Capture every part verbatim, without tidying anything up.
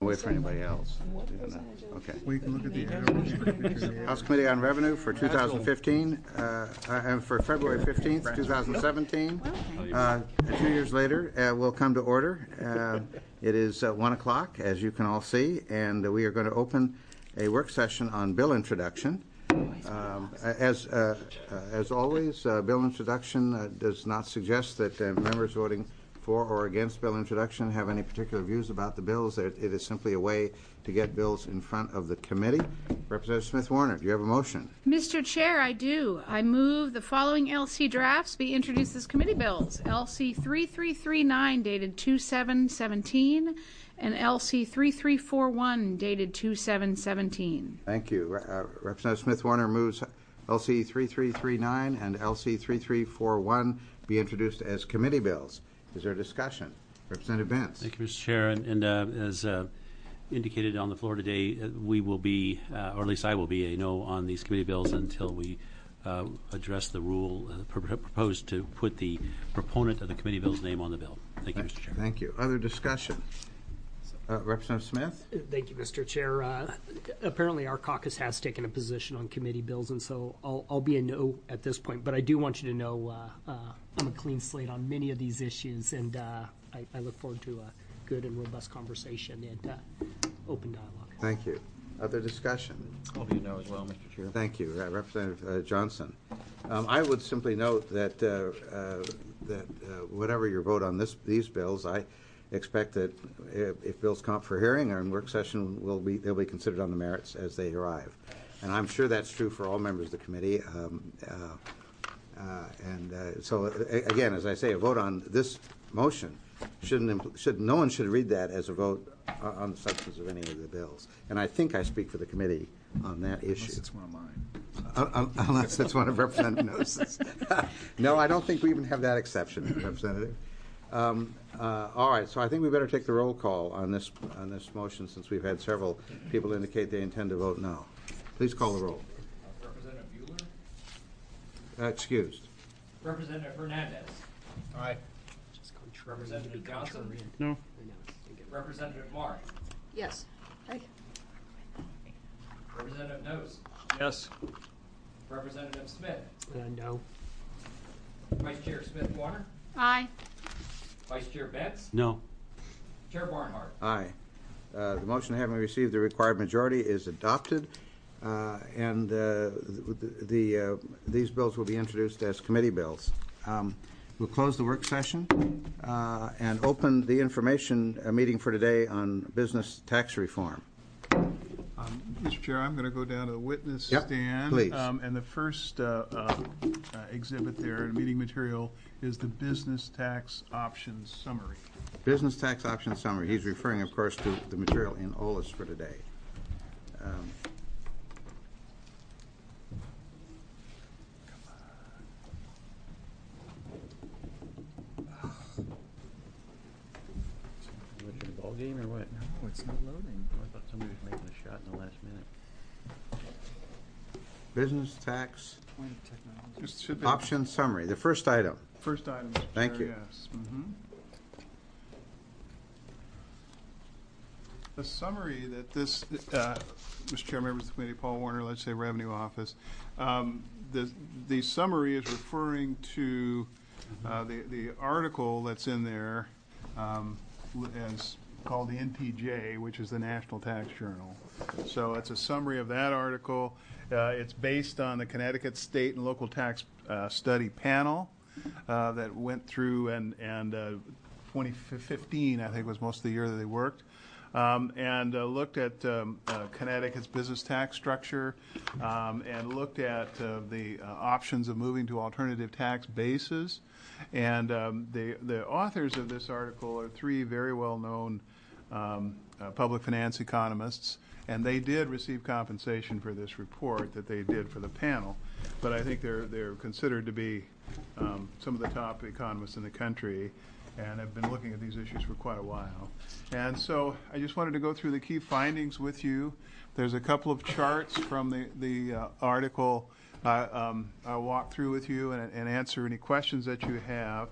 wait for anybody else. Okay. We can look at the House Committee on Revenue for two thousand fifteen, uh, and for February fifteenth, two thousand seventeen. Uh, two years later, uh, we'll come to order. Uh, it is uh, one o'clock, as you can all see, and we are going to open a work session on bill introduction. Um, as uh, uh, as always, uh, bill introduction uh, does not suggest that uh, members voting for or against bill introduction have any particular views about the bills. It, it is simply a way to get bills in front of the committee. Representative Smith-Warner, do you have a motion? Mister Chair, I do. I move the following L C drafts be introduced as committee bills. L C thirty-three thirty-nine dated two seven seventeen and L C thirty-three forty-one dated two seven seventeen. Thank you. Uh, Representative Smith-Warner moves L C thirty-three thirty-nine and L C thirty-three forty-one be introduced as committee bills. Is there discussion? Representative Bentz. Thank you, Mister Chair. And, and uh, as uh, indicated on the floor today, uh, we will be, uh, or at least I will be, a no on these committee bills until we uh, address the rule uh, pr proposed to put the proponent of the committee bill's name on the bill. Thank you, Mister Chair. Thank you. Other discussion? Uh, Representative Smith? Thank you, Mister Chair. Uh, apparently our caucus has taken a position on committee bills, and so I'll, I'll be a no at this point. But I do want you to know uh, uh, I'm a clean slate on many of these issues, and uh, I, I look forward to a good and robust conversation and uh, open dialogue. Thank you. Other discussion? I'll be a no as well, Mister Chair. Thank you. Uh, Representative uh, Johnson. Um, I would simply note that, uh, uh, that uh, whatever your vote on this, these bills, I expect that if, if bills come up for hearing or in work session, will be they'll be considered on the merits as they arrive, and I'm sure that's true for all members of the committee. Um, uh, uh, and uh, so, uh, again, as I say, a vote on this motion shouldn't should no one should read that as a vote on the substance of any of the bills. And I think I speak for the committee on that issue. Unless it's one of mine. Uh, unless it's one of Representative Nose's. No, I don't think we even have that exception, Representative. Um, uh, all right, so I think we better take the roll call on this on this motion, since we've had several people indicate they intend to vote no. Please call the roll. Representative Bueller. Uh, excused. Representative Hernandez. Aye. Representative Johnson. No. Representative Mark. Yes. Aye. Representative Nose. Yes. Representative Smith. Uh, no. Vice Chair Smith-Warner. Aye. Vice Chair Bentz. No. Chair Barnhart. Aye. Uh, the motion, having received the required majority, is adopted, uh, and uh, the, the uh, these bills will be introduced as committee bills. Um, we'll close the work session uh, and open the information uh, meeting for today on business tax reform. Um, Mister Chair, I'm going to go down to the witness Yep, stand. please. Um, and the first uh, uh, uh, exhibit there, meeting material, is the business tax options summary. Business tax option summary. He's referring, of course, to the material in O L A S for today. Um, Ball game or what? No, it's not loading. I thought somebody was making a shot in the last minute. business tax Just should be option summary. The first item. first item. Mister Thank Chair, you. Yes. Mm-hmm. The summary that this, uh, Mister Chair, members of the committee, Paul Warner, Legislative Revenue Office, um, the the summary is referring to uh, the the article that's in there, um, as called the N T J, which is the National Tax Journal. So it's a summary of that article. Uh, it's based on the Connecticut State and Local Tax uh, Study Panel uh, that went through, and and uh, twenty fifteen, I think, was most of the year that they worked. Um, and uh, looked at um, uh, Connecticut's business tax structure, um, and looked at uh, the uh, options of moving to alternative tax bases. And um, the, the authors of this article are three very well-known um, uh, public finance economists, and they did receive compensation for this report that they did for the panel. But I think they're, they're considered to be um, some of the top economists in the country, and have been looking at these issues for quite a while. And so I just wanted to go through the key findings with you. There's a couple of charts from the, the uh, article uh, um, I'll walk through with you and, and answer any questions that you have.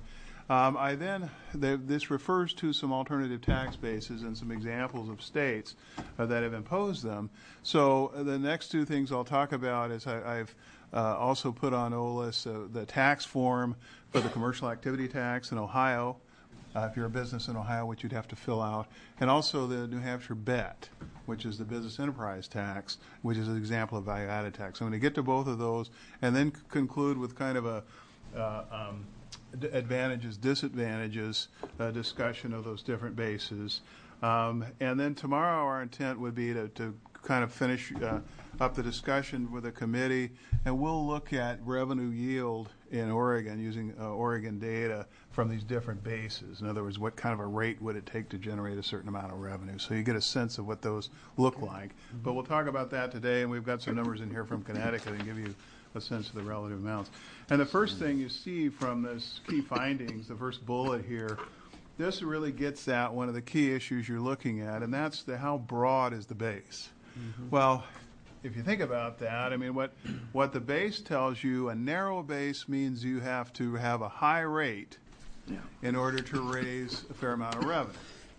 Um, I then, the, this refers to some alternative tax bases and some examples of states uh, that have imposed them. So uh, the next two things I'll talk about is I, I've uh, also put on O L I S uh, the tax form for the commercial activity tax in Ohio, uh, if you're a business in Ohio, which you'd have to fill out, and also the New Hampshire B E T, which is the business enterprise tax, which is an example of value-added tax. I'm going to get to both of those and then c- conclude with kind of a uh, um, d- advantages, disadvantages uh, discussion of those different bases. Um, and then tomorrow our intent would be to, to kind of finish uh, up the discussion with the committee, and we'll look at revenue yield in Oregon using uh, Oregon data from these different bases. In other words, what kind of a rate would it take to generate a certain amount of revenue? So you get a sense of what those look like. Mm-hmm. But we'll talk about that today, and we've got some numbers in here from Connecticut and give you a sense of the relative amounts. And the first thing you see from this key findings, the first bullet here, this really gets at one of the key issues you're looking at, and that's the how broad is the base. Mm-hmm. Well, if you think about that, I mean, what what the base tells you, a narrow base means you have to have a high rate yeah. in order to raise a fair amount of revenue.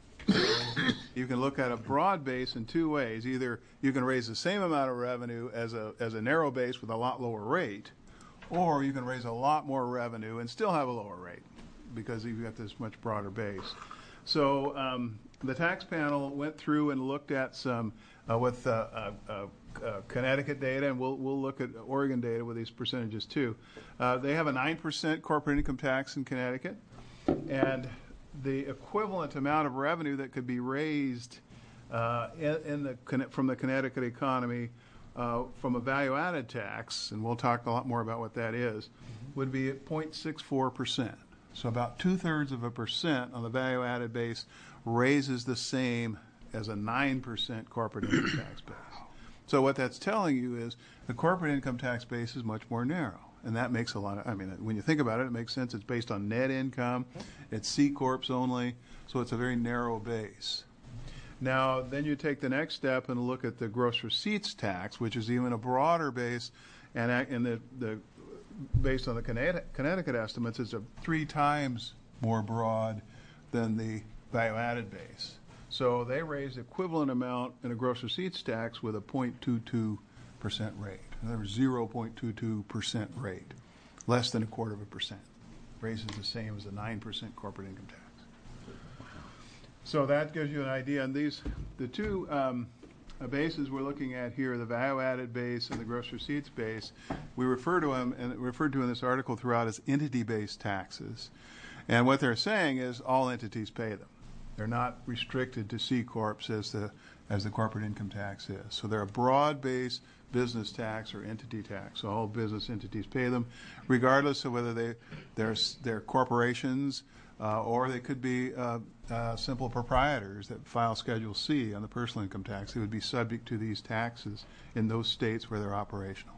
So you can look at a broad base in two ways. Either you can raise the same amount of revenue as a as a narrow base with a lot lower rate, or you can raise a lot more revenue and still have a lower rate because you've got this much broader base. So um, the tax panel went through and looked at some uh, with uh, uh, uh, uh, Connecticut data, and we'll we'll look at Oregon data with these percentages too. Uh, they have a nine percent corporate income tax in Connecticut, and the equivalent amount of revenue that could be raised uh, in, in the from the Connecticut economy uh, from a value-added tax, and we'll talk a lot more about what that is, would be at zero point six four percent. So about two-thirds of a percent on the value-added base raises the same as a nine percent corporate income tax base. So what that's telling you is the corporate income tax base is much more narrow. And that makes a lot of, I mean, when you think about it, it makes sense. It's based on net income. It's C Corps only. So it's a very narrow base. Now, then you take the next step and look at the gross receipts tax, which is even a broader base. And, and the, the based on the Connecticut, Connecticut estimates, it's a three times more broad than the value-added base. So they raised equivalent amount in a gross receipts tax with a zero point two two percent rate. In other words, zero point two two percent rate, less than a quarter of a percent. Raises the same as a nine percent corporate income tax. So that gives you an idea. And these, the two um, bases we're looking at here, the value-added base and the gross receipts base, we refer to them and referred to in this article throughout as entity-based taxes. And what they're saying is all entities pay them. They're not restricted to C Corps as the as the corporate income tax is. So they're a broad-based business tax or entity tax. So all business entities pay them, regardless of whether they they're they're corporations uh, or they could be uh, uh, simple proprietors that file Schedule C on the personal income tax. They would be subject to these taxes in those states where they're operational.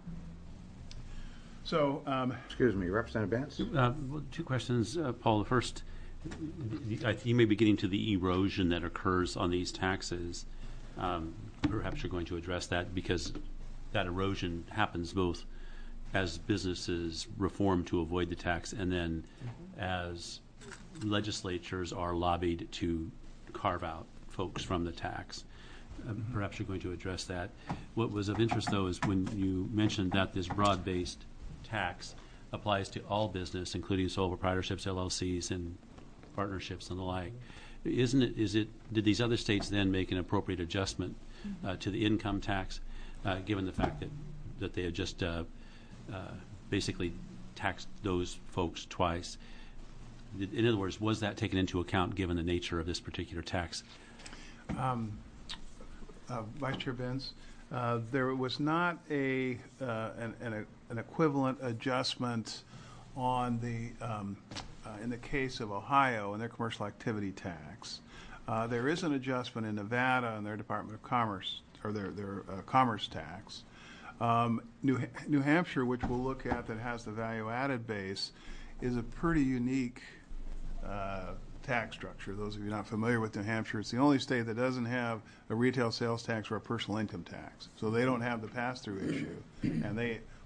So, um, excuse me, Representative Bentz? Uh, well, two questions, uh, Paul. The first, I think you may be getting to the erosion that occurs on these taxes. Um, perhaps you're going to address that because that erosion happens both as businesses reform to avoid the tax and then mm-hmm. as legislatures are lobbied to carve out folks from the tax. Uh, mm-hmm. Perhaps you're going to address that. What was of interest, though, is when you mentioned that this broad-based tax applies to all business, including sole proprietorships, L L Cs, and partnerships and the like. Isn't it? Is it? Did these other states then make an appropriate adjustment uh, to the income tax, uh, given the fact that that they had just uh, uh, basically taxed those folks twice? In other words, was that taken into account given the nature of this particular tax? Um, uh, Vice Chair Bentz, uh, there was not a uh, an, an, an equivalent adjustment on the um, uh, in the case of Ohio and their commercial activity tax. Uh, there is an adjustment in Nevada and their Department of Commerce or their their uh, commerce tax. Um, New New Hampshire, which we'll look at, that has the value-added base, is a pretty unique uh, tax structure. Those of you not familiar with New Hampshire, it's the only state that doesn't have a retail sales tax or a personal income tax. So they don't have the pass-through issue, and they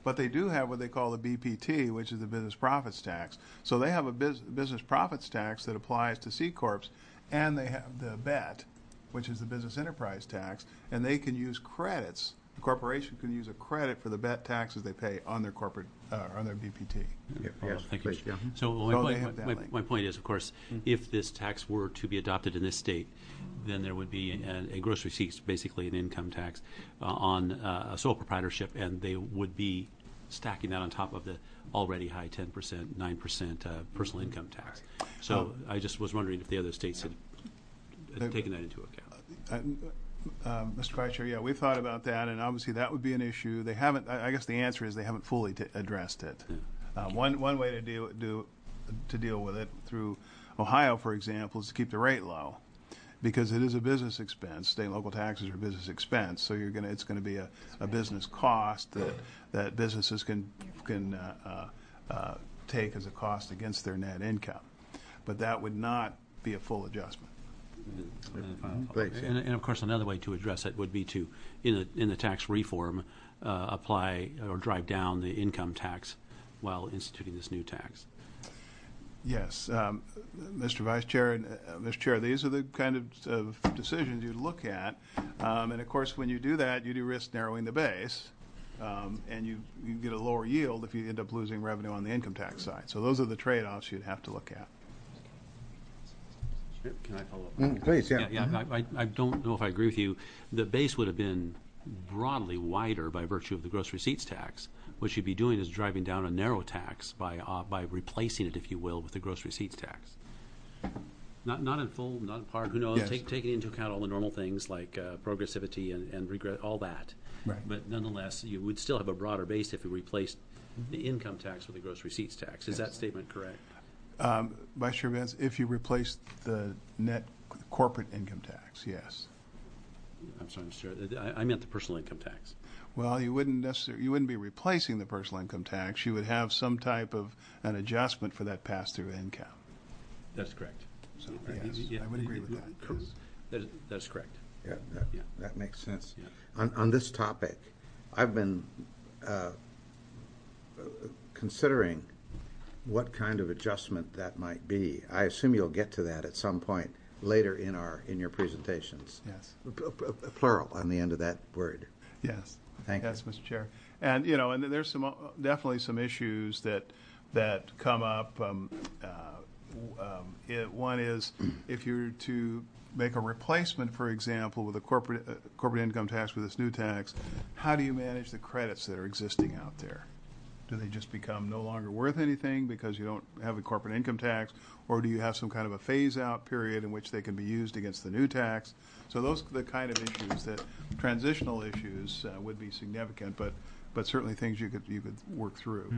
But they do have what they call the B P T, which is the business profits tax. So they have a bus- business profits tax that applies to C corps, and they have the B E T, which is the business enterprise tax, and they can use credits. The corporation can use a credit for the B E T taxes they pay on their corporate uh, on their B P T. Yes, Thank you. please, yeah. So my, So they point, have that my, link. my point is, of course, if this tax were to be adopted in this state, then there would be a, a gross receipts, basically an income tax, uh, on uh, a sole proprietorship, and they would be stacking that on top of the already high ten percent, nine percent uh, personal income tax. So I just was wondering if the other states had, had They- taken that into account. Uh, uh, Mister Vice Chair, yeah, we've thought about that, and obviously that would be an issue. They haven't. I I guess the answer is they haven't fully t- addressed it. Uh, one one way to deal do to deal with it through Ohio, for example, is to keep the rate low, because it is a business expense. State and local taxes are a business expense, so you're gonna it's going to be a, a business cost that that businesses can can uh, uh, uh, take as a cost against their net income, but that would not be a full adjustment. Please, yeah. And, and of course, another way to address it would be to, in the, in the tax reform, uh, apply or drive down the income tax while instituting this new tax. Yes, um, Mister Vice Chair, and uh, Mister Chair, these are the kind of, of decisions you look at, um, and of course, when you do that, you do risk narrowing the base, um, and you, you get a lower yield if you end up losing revenue on the income tax side. So those are the trade-offs you'd have to look at. Can I follow up? Mm, please, yeah. Yeah, yeah I, I, I don't know if I agree with you. The base would have been broadly wider by virtue of the gross receipts tax. What you'd be doing is driving down a narrow tax by uh, by replacing it, if you will, with the gross receipts tax. Not not in full, not in part. Who knows? Yes. Take, taking into account all the normal things like uh, progressivity and, and regret, all that. Right. But nonetheless, you would still have a broader base if you replaced the income tax with the gross receipts tax. Is that statement correct? Um, Vice Chair Vance, if you replace the net corporate income tax, yes. I'm sorry, Mister Chair. I, I meant the personal income tax. Well, you wouldn't necessarily, you wouldn't be replacing the personal income tax. You would have some type of an adjustment for that pass-through income. That's correct. So, Yeah, yes, yeah, I would agree with that. cor- yes. That is, that is correct. Yeah, that, Yeah. that makes sense. Yeah. On, on this topic, I've been uh, considering what kind of adjustment that might be. I assume you'll get to that at some point later in our in your presentations. Yes. P- p- Plural on the end of that word. Yes. Thank you. Yes, Mister Chair. And, you know, and there's some, uh, definitely some issues that, that come up. Um, uh, um, it, one is if you're to make a replacement, for example, with a corporate, uh, corporate income tax with this new tax, how do you manage the credits that are existing out there? Do they just become no longer worth anything because you don't have a corporate income tax? Or do you have some kind of a phase-out period in which they can be used against the new tax? So those are the kind of issues that, transitional issues, uh, would be significant, but, but certainly things you could, you could work through.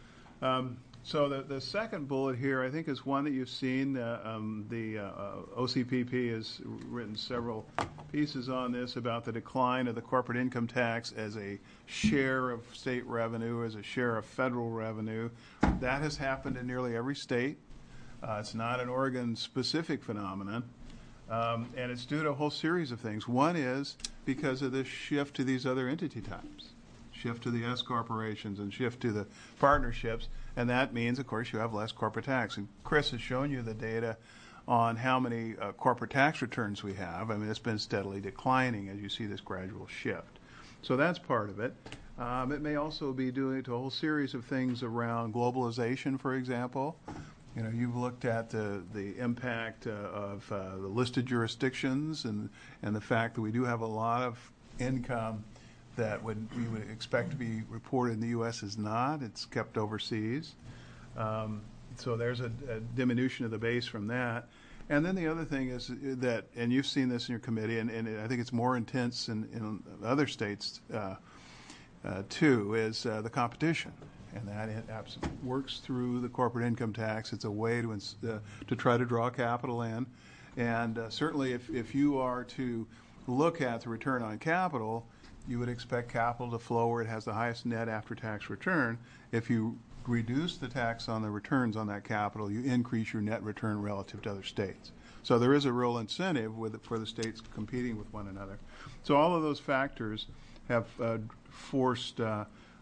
Um, so the, the second bullet here, I think, is one that you've seen. Uh, um, the uh, uh, O C P P has written several pieces on this about the decline of the corporate income tax as a share of state revenue, as a share of federal revenue. That has happened in nearly every state. Uh, it's not an Oregon-specific phenomenon, um, and it's due to a whole series of things. One is because of this shift to these other entity types, shift to the S corporations and shift to the partnerships, and that means, of course, you have less corporate tax. And Chris has shown you the data on how many uh, corporate tax returns we have. I mean, it's been steadily declining as you see this gradual shift. So that's part of it. Um, it may also be due to a whole series of things around globalization, for example. You know, you've looked at the, the impact uh, of uh, the listed jurisdictions and, and the fact that we do have a lot of income that would we would expect to be reported in the U S is not. It's kept overseas. Um, so there's a, a diminution of the base from that. And then the other thing is that, and you've seen this in your committee, and, and I think it's more intense in, in other states uh, uh, too, is uh, the competition. And that it absolutely works through the corporate income tax. It's a way to ins- uh, to try to draw capital in. And uh, certainly if, if you are to look at the return on capital, you would expect capital to flow where it has the highest net after-tax return. If you reduce the tax on the returns on that capital, you increase your net return relative to other states. So there is a real incentive with, for the states competing with one another. So all of those factors have uh, forced uh,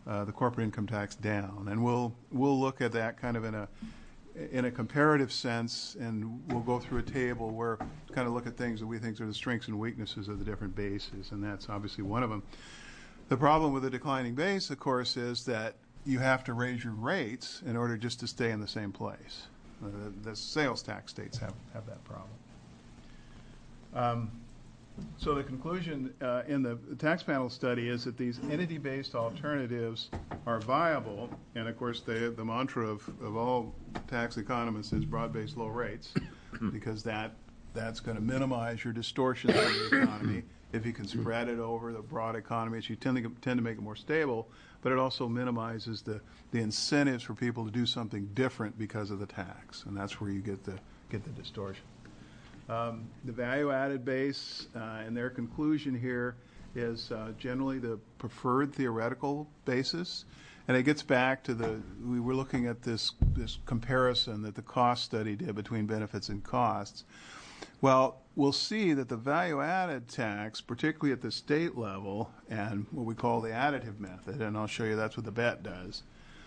uh, the corporate income tax down. And we'll we'll look at that kind of in a in a comparative sense, and we'll go through a table where kind of look at things that we think are the strengths and weaknesses of the different bases, and that's obviously one of them. The problem with a declining base, of course, is that you have to raise your rates in order just to stay in the same place. Uh, the sales tax states have, have that problem. Um, so the conclusion uh, in the tax panel study is that these entity-based alternatives are viable, and of course the, the mantra of, of all tax economists is broad-based low rates, because that that's going to minimize your distortions in the economy. If you can spread it over the broad economy, you tend to tend to make it more stable, but it also minimizes the, the incentives for people to do something different because of the tax, and that's where you get the get the distortion. Um, the value-added base, uh, and their conclusion here is uh, generally the preferred theoretical basis, and it gets back to the we were looking at this this comparison that the cost study did between benefits and costs. Well, we'll see that the value-added tax, particularly at the state level, and what we call the additive method, and I'll show you that's what the B E T does,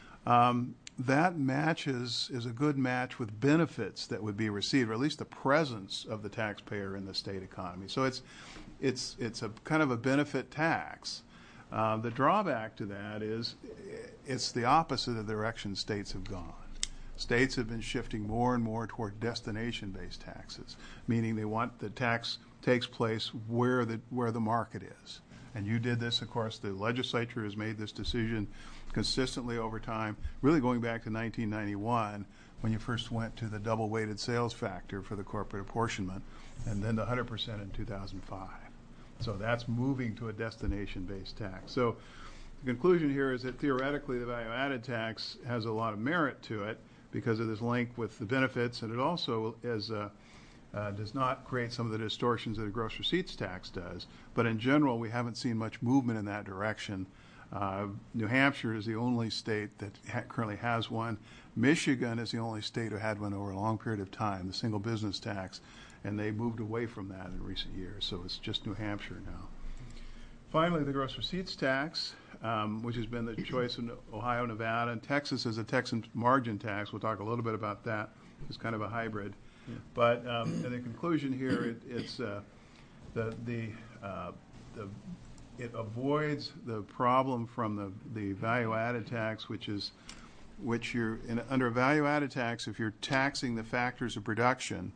um, that matches, is a good match with benefits that would be received, or at least the presence of the taxpayer in the state economy. So it's, it's, it's a kind of a benefit tax. Uh, the drawback to that is it's the opposite of the direction states have gone. States have been shifting more and more toward destination-based taxes, meaning they want the tax takes place where the where the market is. And you did this, of course, the legislature has made this decision consistently over time, really going back to nineteen ninety-one, when you first went to the double-weighted sales factor for the corporate apportionment, and then the one hundred percent in two thousand five. So that's moving to a destination-based tax. So the conclusion here is that theoretically the value-added tax has a lot of merit to it, because of this link with the benefits, and it also is, uh, uh, does not create some of the distortions that a gross receipts tax does. But in general, we haven't seen much movement in that direction. Uh, New Hampshire is the only state that ha currently has one. Michigan is the only state who had one over a long period of time, the single business tax, and they moved away from that in recent years. So it's just New Hampshire now. Finally, the gross receipts tax, um, which has been the choice in Ohio, Nevada, and Texas is a Texan margin tax. We'll talk a little bit about that. It's kind of a hybrid. Yeah. But um, in the conclusion here, it, it's uh, the the, uh, the it avoids the problem from the the value-added tax, which is which you're in, under a value-added tax. If you're taxing the factors of production,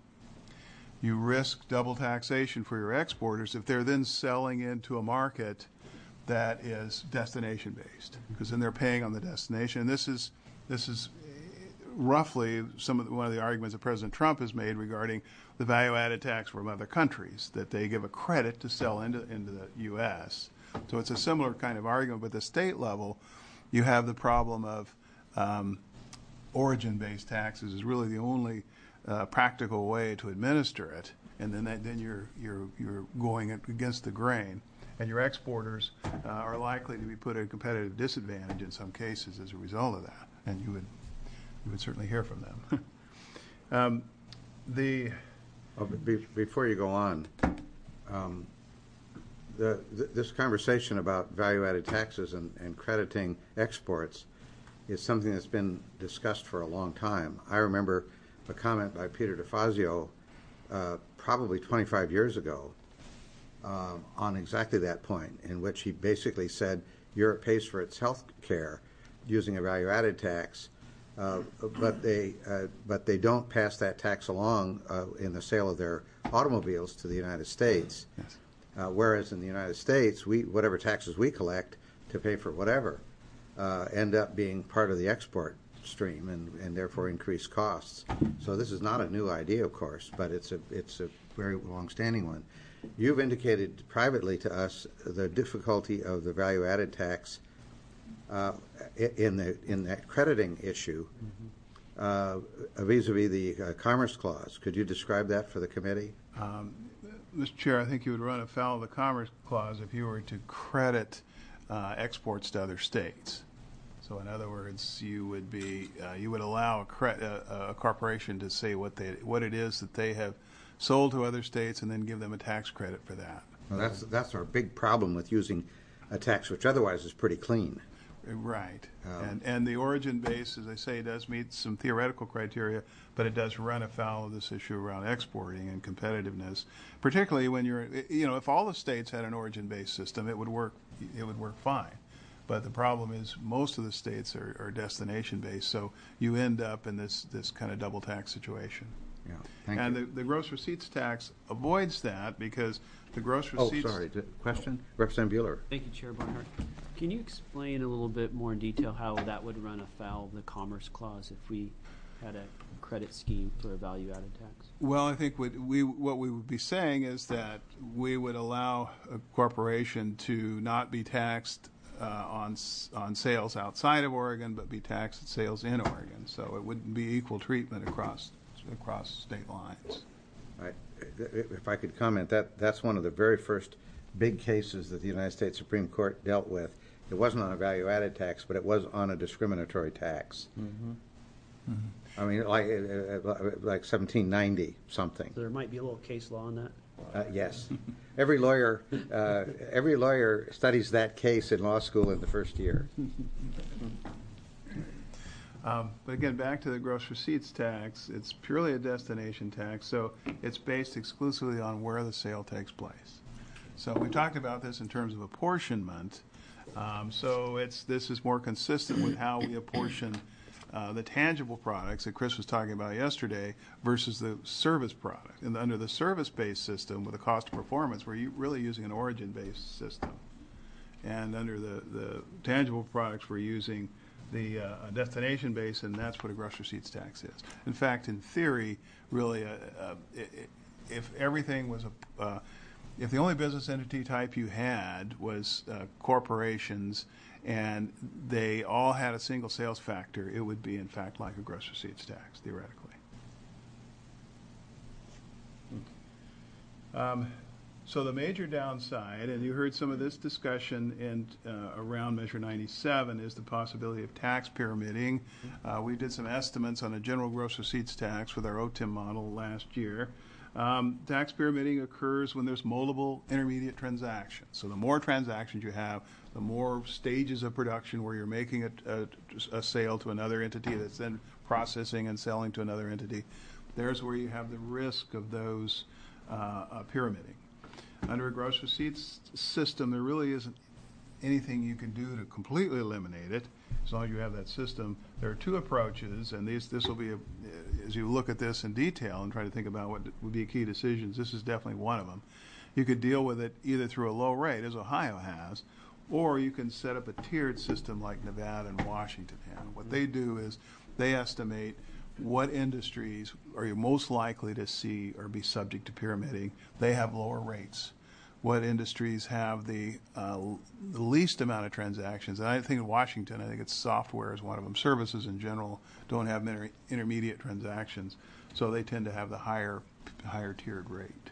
you risk double taxation for your exporters if they're then selling into a market that is destination-based, because then they're paying on the destination. And this is this is roughly some of the, one of the arguments that President Trump has made regarding the value-added tax from other countries, that they give a credit to sell into into the U S. So it's a similar kind of argument, but at the state level, you have the problem of um, origin-based taxes is really the only Uh, practical way to administer it, and then that, then you're you're you're going against the grain, and your exporters uh, are likely to be put at a competitive disadvantage in some cases as a result of that, and you would you would certainly hear from them. um, the oh, be, before you go on, um, the, the this conversation about value-added taxes and, and crediting exports is something that's been discussed for a long time. I remember a comment by Peter DeFazio uh, probably twenty-five years ago uh, on exactly that point, in which he basically said Europe pays for its health care using a value-added tax, uh, but they uh, but they don't pass that tax along uh, in the sale of their automobiles to the United States. Yes. Uh, whereas in the United States, we whatever taxes we collect to pay for whatever uh, end up being part of the export stream, and, and therefore increase costs. So this is not a new idea, of course, but it's a it's a very long-standing one. You've indicated privately to us the difficulty of the value-added tax uh, in the in that crediting issue uh, vis-a-vis the uh, Commerce Clause. Could you describe that for the committee? Um, Mister Chair, I think you would run afoul of the Commerce Clause if you were to credit uh, exports to other states. So, in other words, you would be uh, you would allow a, cre a, a corporation to say what they what it is that they have sold to other states, and then give them a tax credit for that. Well, that's that's our big problem with using a tax which otherwise is pretty clean. Right. Um, And, and the origin base, as I say, does meet some theoretical criteria, but it does run afoul of this issue around exporting and competitiveness, particularly when you're, you know, if all the states had an origin-based system, it would work, it would work fine. But the problem is most of the states are, are destination-based, so you end up in this, this kind of double tax situation. Yeah, thank And you. the, the gross receipts tax avoids that because the gross Oh, receipts. sorry, d- question? Representative Bueller. Thank you, Chair Barnhart. Can you explain a little bit more in detail how that would run afoul of the Commerce Clause if we had a credit scheme for a value-added tax? Well, I think what we what we would be saying is that we would allow a corporation to not be taxed uh, on s- on sales outside of Oregon, but be taxed at sales in Oregon. So it wouldn't be equal treatment across across state lines. I- If I could comment, that, that's one of the very first big cases that the United States Supreme Court dealt with. It wasn't on a value-added tax, but it was on a discriminatory tax. I mean, like, uh, uh, like seventeen ninety something. So there might be a little case law on that. Uh, yes. Every lawyer, uh, every lawyer studies that case in law school in the first year. Um, but again, back to the gross receipts tax, it's purely a destination tax, so it's based exclusively on where the sale takes place. So we talked about this in terms of apportionment. Um, so it's this is more consistent with how we apportion uh, the tangible products that Chris was talking about yesterday versus the service product. And under the service-based system with a cost of performance, we're u- really using an origin-based system. And under the, the tangible products, we're using the uh, destination base, and that's what a gross receipts tax is. In fact, in theory, really, uh, uh, i- i- if everything was a, uh, if the only business entity type you had was uh, corporations, and they all had a single sales factor, it would be, in fact, like a gross receipts tax, theoretically. Um, So the major downside, and you heard some of this discussion in uh, around Measure ninety-seven, is the possibility of tax pyramiding. Uh, we did some estimates on a general gross receipts tax with our O T I M model last year. Um, tax pyramiding occurs when there's multiple intermediate transactions. So the more transactions you have, the more stages of production where you're making a, a, a sale to another entity that's then processing and selling to another entity. There's where you have the risk of those uh, uh, pyramiding. Under a gross receipts system, there really isn't anything you can do to completely eliminate it, as long as you have that system. There are two approaches, and these, this will be, a, as you look at this in detail and try to think about what would be key decisions, this is definitely one of them. You could deal with it either through a low rate, as Ohio has, or you can set up a tiered system like Nevada and Washington have. What they do is they estimate what industries are you most likely to see or be subject to pyramiding. They have lower rates. What industries have the, uh, the least amount of transactions? And I think in Washington, I think it's software is one of them. Services in general don't have inter- intermediate transactions, so they tend to have the higher, higher tiered rate.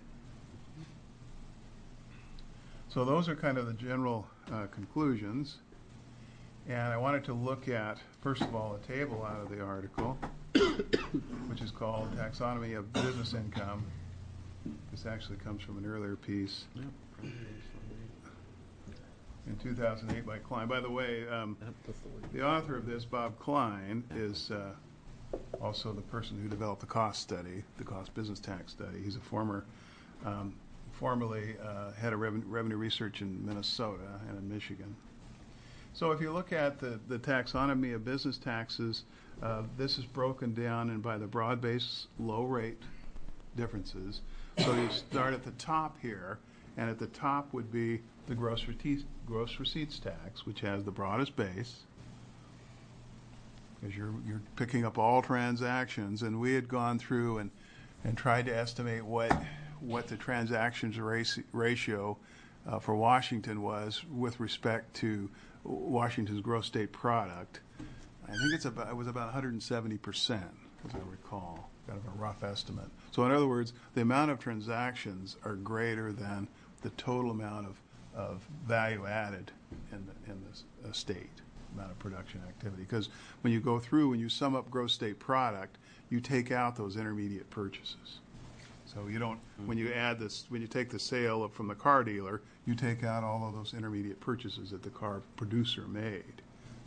So those are kind of the general uh, conclusions. And I wanted to look at, first of all, a table out of the article, which is called Taxonomy of Business Income. This actually comes from an earlier piece in two thousand eight by Klein. By the way, um, the author of this, Bob Klein, is uh, also the person who developed the cost study, the cost business tax study. He's a former, um, formerly uh, head of revenue, revenue research in Minnesota and in Michigan. So if you look at the, the taxonomy of business taxes, uh, this is broken down and by the broad-based low-rate differences. So you start at the top here, and at the top would be the gross, rete- gross receipts tax, which has the broadest base, because you're, you're picking up all transactions. And we had gone through and, and tried to estimate what, what the transactions raci- ratio uh, for Washington was with respect to Washington's gross state product. I think it's about, it was about one hundred seventy percent, as I recall, kind of a rough estimate. So in other words, the amount of transactions are greater than the total amount of, of value added in the, in this uh, state, amount of production activity. Because when you go through, when you sum up gross state product, you take out those intermediate purchases. So you don't, when you add this, when you take the sale from the car dealer, you take out all of those intermediate purchases that the car producer made.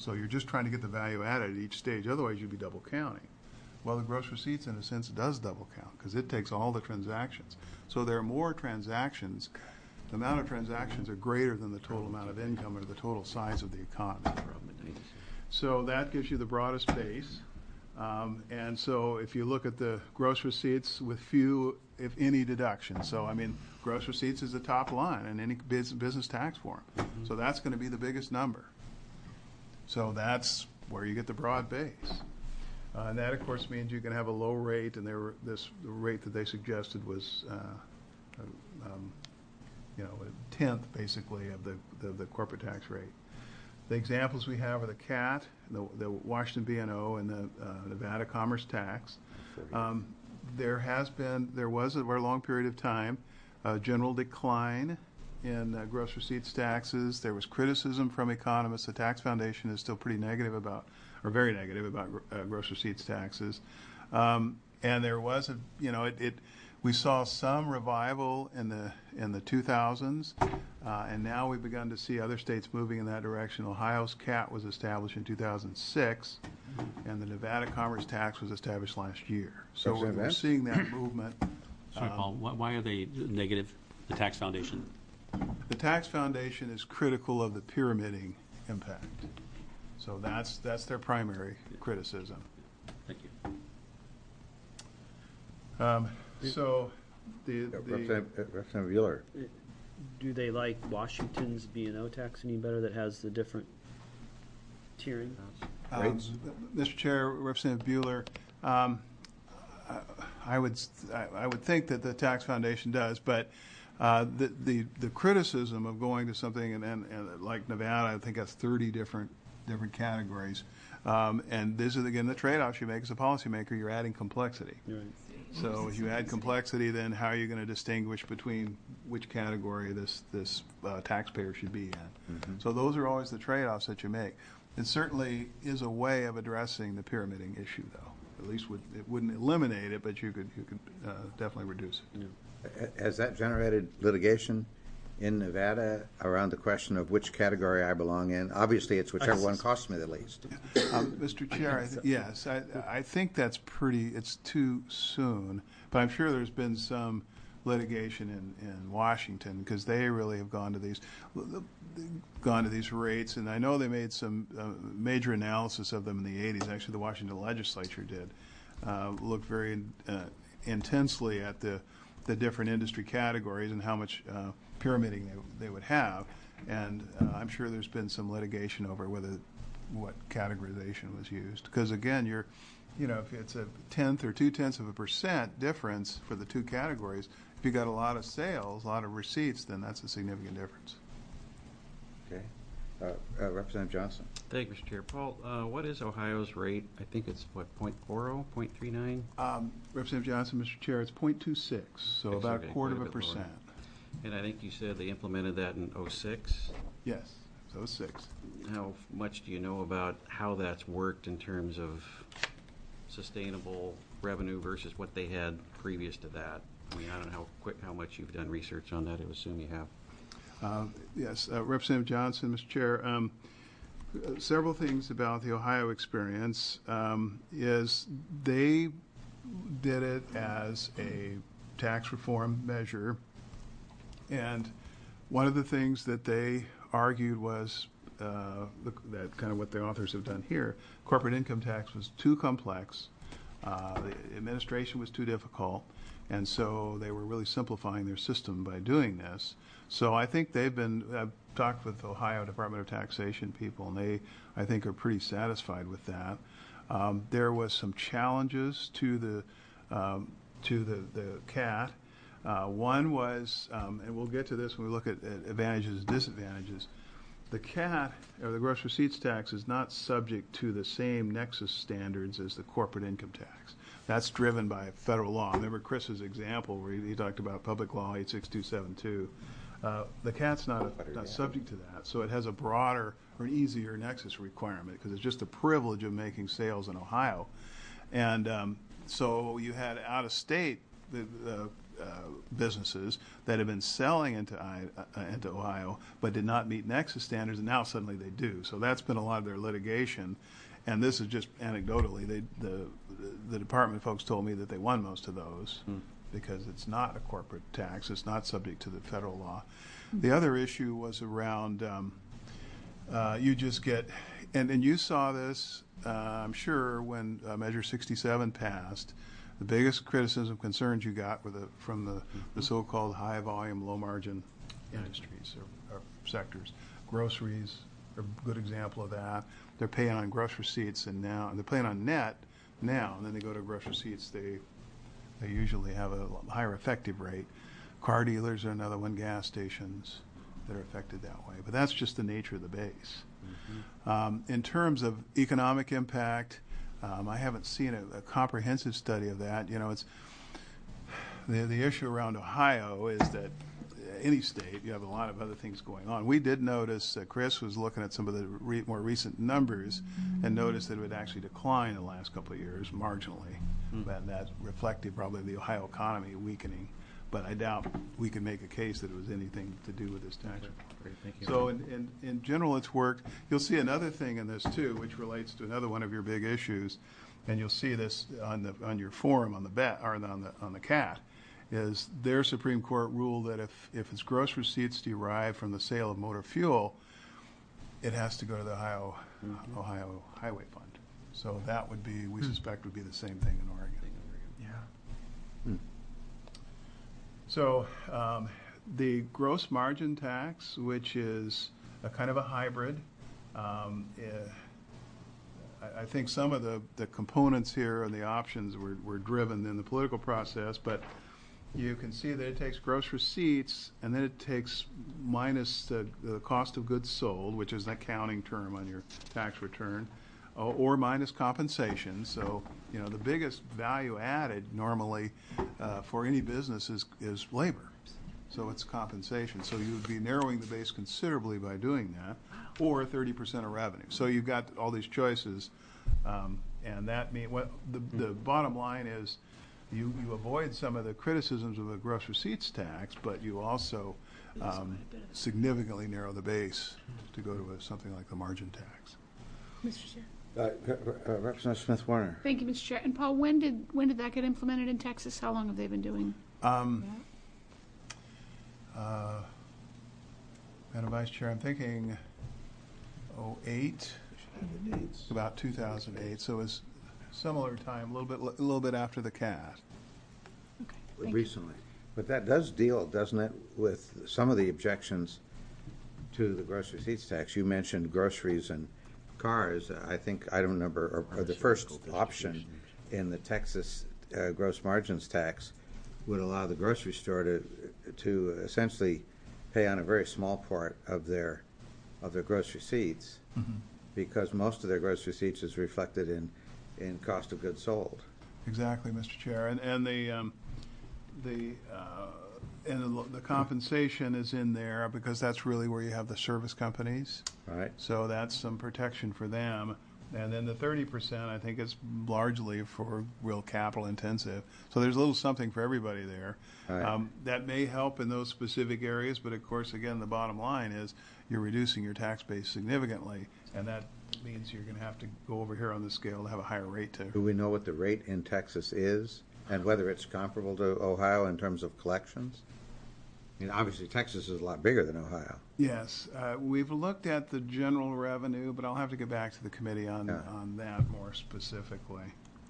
So you're just trying to get the value added at each stage. Otherwise, you'd be double counting. Well, the gross receipts, in a sense, does double count because it takes all the transactions. So there are more transactions. The amount of transactions are greater than the total amount of income or the total size of the economy. So that gives you the broadest base. Um, and so if you look at the gross receipts with few, if any, deductions. So, I mean, gross receipts is the top line in any bus- business tax form. Mm-hmm. So that's going to be the biggest number. So that's where you get the broad base. Uh, and that, of course, means you can have a low rate, and there, this the rate that they suggested was, uh, um, you know, a tenth, basically, of the, the, the corporate tax rate. The examples we have are the C A T, the, the Washington B and O, and the uh, Nevada Commerce Tax. Um, there has been, there was a very long period of time, a general decline in uh, gross receipts taxes. There was criticism from economists. The Tax Foundation is still pretty negative about, or very negative about uh, gross receipts taxes. Um, and there was a, you know, it, it we saw some revival in the in the two thousands, uh, and now we've begun to see other states moving in that direction. Ohio's C A T was established in two thousand six, and the Nevada Commerce Tax was established last year. So we're, we're seeing that movement. Sorry, Um, Paul, why, why are they negative, the Tax Foundation? The Tax Foundation is critical of the pyramiding impact. So that's that's their primary criticism. Thank you. Um, so the, Uh, the Representative uh, Representative Bueller. Do they like Washington's B and O tax any better that has the different tiering? um, Rates? Mister Chair, Representative Bueller, um, I, I would I, I would think that the Tax Foundation does, but uh, the, the the criticism of going to something and, and, and like Nevada, I think that's thirty different different categories. Um, and this is again the trade-offs you make as a policymaker. You're adding complexity. Right. So if you add complexity, then how are you going to distinguish between which category this this uh, taxpayer should be in? Mm-hmm. So those are always the trade-offs that you make. It certainly is a way of addressing the pyramiding issue, though. At least would, it wouldn't eliminate it, but you could you could uh, definitely reduce it. Yeah. Has that generated litigation in Nevada around the question of which category I belong in? Obviously, it's whichever one costs me the least. Um, Mister Chair, I th- yes, I, I think that's pretty, it's too soon, but I'm sure there's been some litigation in, in Washington because they really have gone to these gone to these rates, and I know they made some uh, major analysis of them in the eighties. Actually, the Washington legislature did uh, look very uh, intensely at the the different industry categories and how much uh, pyramiding they, they would have, and uh, I'm sure there's been some litigation over whether what categorization was used. Because again, you're, you know, if it's a tenth or two tenths of a percent difference for the two categories, if you got a lot of sales, a lot of receipts, then that's a significant difference. Okay. Uh, uh, Representative Johnson. Thank you, Mister Chair. Paul, uh, what is Ohio's rate? I think it's, what, point four oh, point three nine? Um, Representative Johnson, Mister Chair, it's point two six, so It's about okay, a quarter of quite a a bit lower. percent. And I think you said they implemented that in oh six. Yes, so six. How much do you know about how that's worked in terms of sustainable revenue versus what they had previous to that? I mean, I don't know how quick, how much you've done research on that. I would assume you have. Uh, Yes, uh, Representative Johnson, Mister Chair, um, uh, several things about the Ohio experience um, is they did it as a tax reform measure, and one of the things that they argued was uh, the, that kind of what the authors have done here, corporate income tax was too complex, uh, the administration was too difficult, and so they were really simplifying their system by doing this. So I think they've been, I've talked with Ohio Department of Taxation people, and they, I think, are pretty satisfied with that. Um, there was some challenges to the, um, to the, the C A T. Uh, one was, um, and we'll get to this when we look at, at advantages and disadvantages, the C A T, or the gross receipts tax, is not subject to the same nexus standards as the corporate income tax. That's driven by federal law. Remember Chris's example where he, he talked about Public Law eight six two seven two. Uh, the C A T's not, a, not subject to that, so it has a broader or an easier nexus requirement because it's just the privilege of making sales in Ohio. And um, so you had out of state, the, the uh, businesses that have been selling into I, uh, into Ohio but did not meet Nexus standards, and now suddenly they do. So that's been a lot of their litigation. And this is just anecdotally. They, the the department folks told me that they won most of those hmm. because it's not a corporate tax. It's not subject to the federal law. Hmm. The other issue was around um, uh, you just get, and, and you saw this, uh, I'm sure, when uh, Measure sixty-seven passed. The biggest criticism, concerns you got were the, from the, mm-hmm. the so-called high-volume, low-margin industries or, or sectors. Groceries are a good example of that. They're paying on gross receipts, and now and they're paying on net now, and then they go to gross receipts. They they usually have a higher effective rate. Car dealers are another one. Gas stations that are affected that way. But that's just the nature of the base. Mm-hmm. Um, in terms of economic impact, um, I haven't seen a, a comprehensive study of that. You know, it's the the issue around Ohio is that any state, you have a lot of other things going on. We did notice, uh, Chris was looking at some of the re- more recent numbers and noticed that it would actually decline the last couple of years marginally. Mm. And that's reflective probably of the Ohio economy weakening. But I doubt we can make a case that it was anything to do with this tax. Great, thank you. So in, in, in general, it's worked. You'll see another thing in this too, which relates to another one of your big issues, and you'll see this on the on your forum on the bet or on the on the C A T. Is their Supreme Court ruled that if, if it's gross receipts derived from the sale of motor fuel, it has to go to the Ohio mm-hmm. Ohio Highway Fund. So that would be, we mm. suspect, would be the same thing in Oregon. Yeah. Mm. So um, the gross margin tax, which is a kind of a hybrid, um, uh, I, I think some of the, the components here and the options were, were driven in the political process, but you can see that it takes gross receipts, and then it takes minus the, the cost of goods sold, which is an accounting term on your tax return, uh, or minus compensation. So, you know, the biggest value added normally uh, for any business is, is labor. So it's compensation. So you would be narrowing the base considerably by doing that, or thirty percent of revenue. So you've got all these choices, um, and that mean what the, the bottom line is. You, you avoid some of the criticisms of a gross receipts tax, but you also um, significantly narrow the base to go to a, something like the margin tax. Mister Chair. Uh, uh, Representative Smith Warner. Thank you, Mister Chair. And Paul, when did when did that get implemented in Texas? How long have they been doing um, that? Uh, Madam Vice Chair, I'm thinking oh eight, about two thousand eight. So it was similar time, a little bit, a little bit after the C A T. Okay, recently. But that does deal, doesn't it, with some of the objections to the gross receipts tax. You mentioned groceries and cars. I think item number, or, or the first option in the Texas uh, gross margins tax would allow the grocery store to to essentially pay on a very small part of their of their gross receipts, mm-hmm. because most of their gross receipts is reflected in in cost of goods sold. Exactly, Mister Chair, and and the um, the uh, and the, the compensation is in there because that's really where you have the service companies. Right. So that's some protection for them, and then the thirty percent I think is largely for real capital intensive. So there's a little something for everybody there. Right. Um, that may help in those specific areas, but of course, again, the bottom line is you're reducing your tax base significantly, and that means you're going to have to go over here on the scale to have a higher rate to. Do we know what the rate in Texas is, and whether it's comparable to Ohio in terms of collections? I mean, obviously, Texas is a lot bigger than Ohio. Yes. Uh, we've looked at the general revenue, but I'll have to get back to the committee on, yeah. on that more specifically.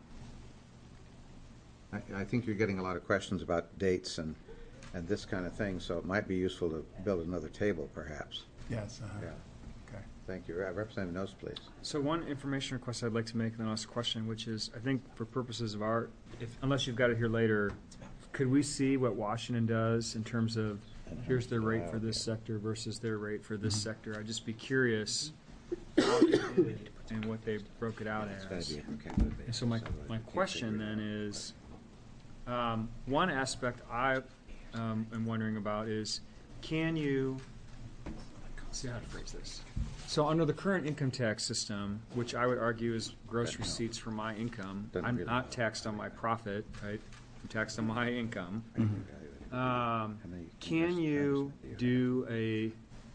I, I think you're getting a lot of questions about dates and, and this kind of thing, so it might be useful to build another table, perhaps. Yes. Uh-huh. Yeah. Okay. Thank you. Uh, Representative Nose, please. So one information request I'd like to make, and then I'll ask a question, which is, I think for purposes of our, if, unless you've got it here later, could we see what Washington does in terms of here's their rate for this sector versus their rate for this mm-hmm. sector? I'd just be curious how they did it and what they broke it out yeah, as. Be and so my, my question then is, um, one aspect I um, am wondering about is, can you, let's see how to phrase this. So under the current income tax system, which I would argue is gross receipts from my income, I'm not taxed on my profit, right? taxed on my income. Um, can you do a,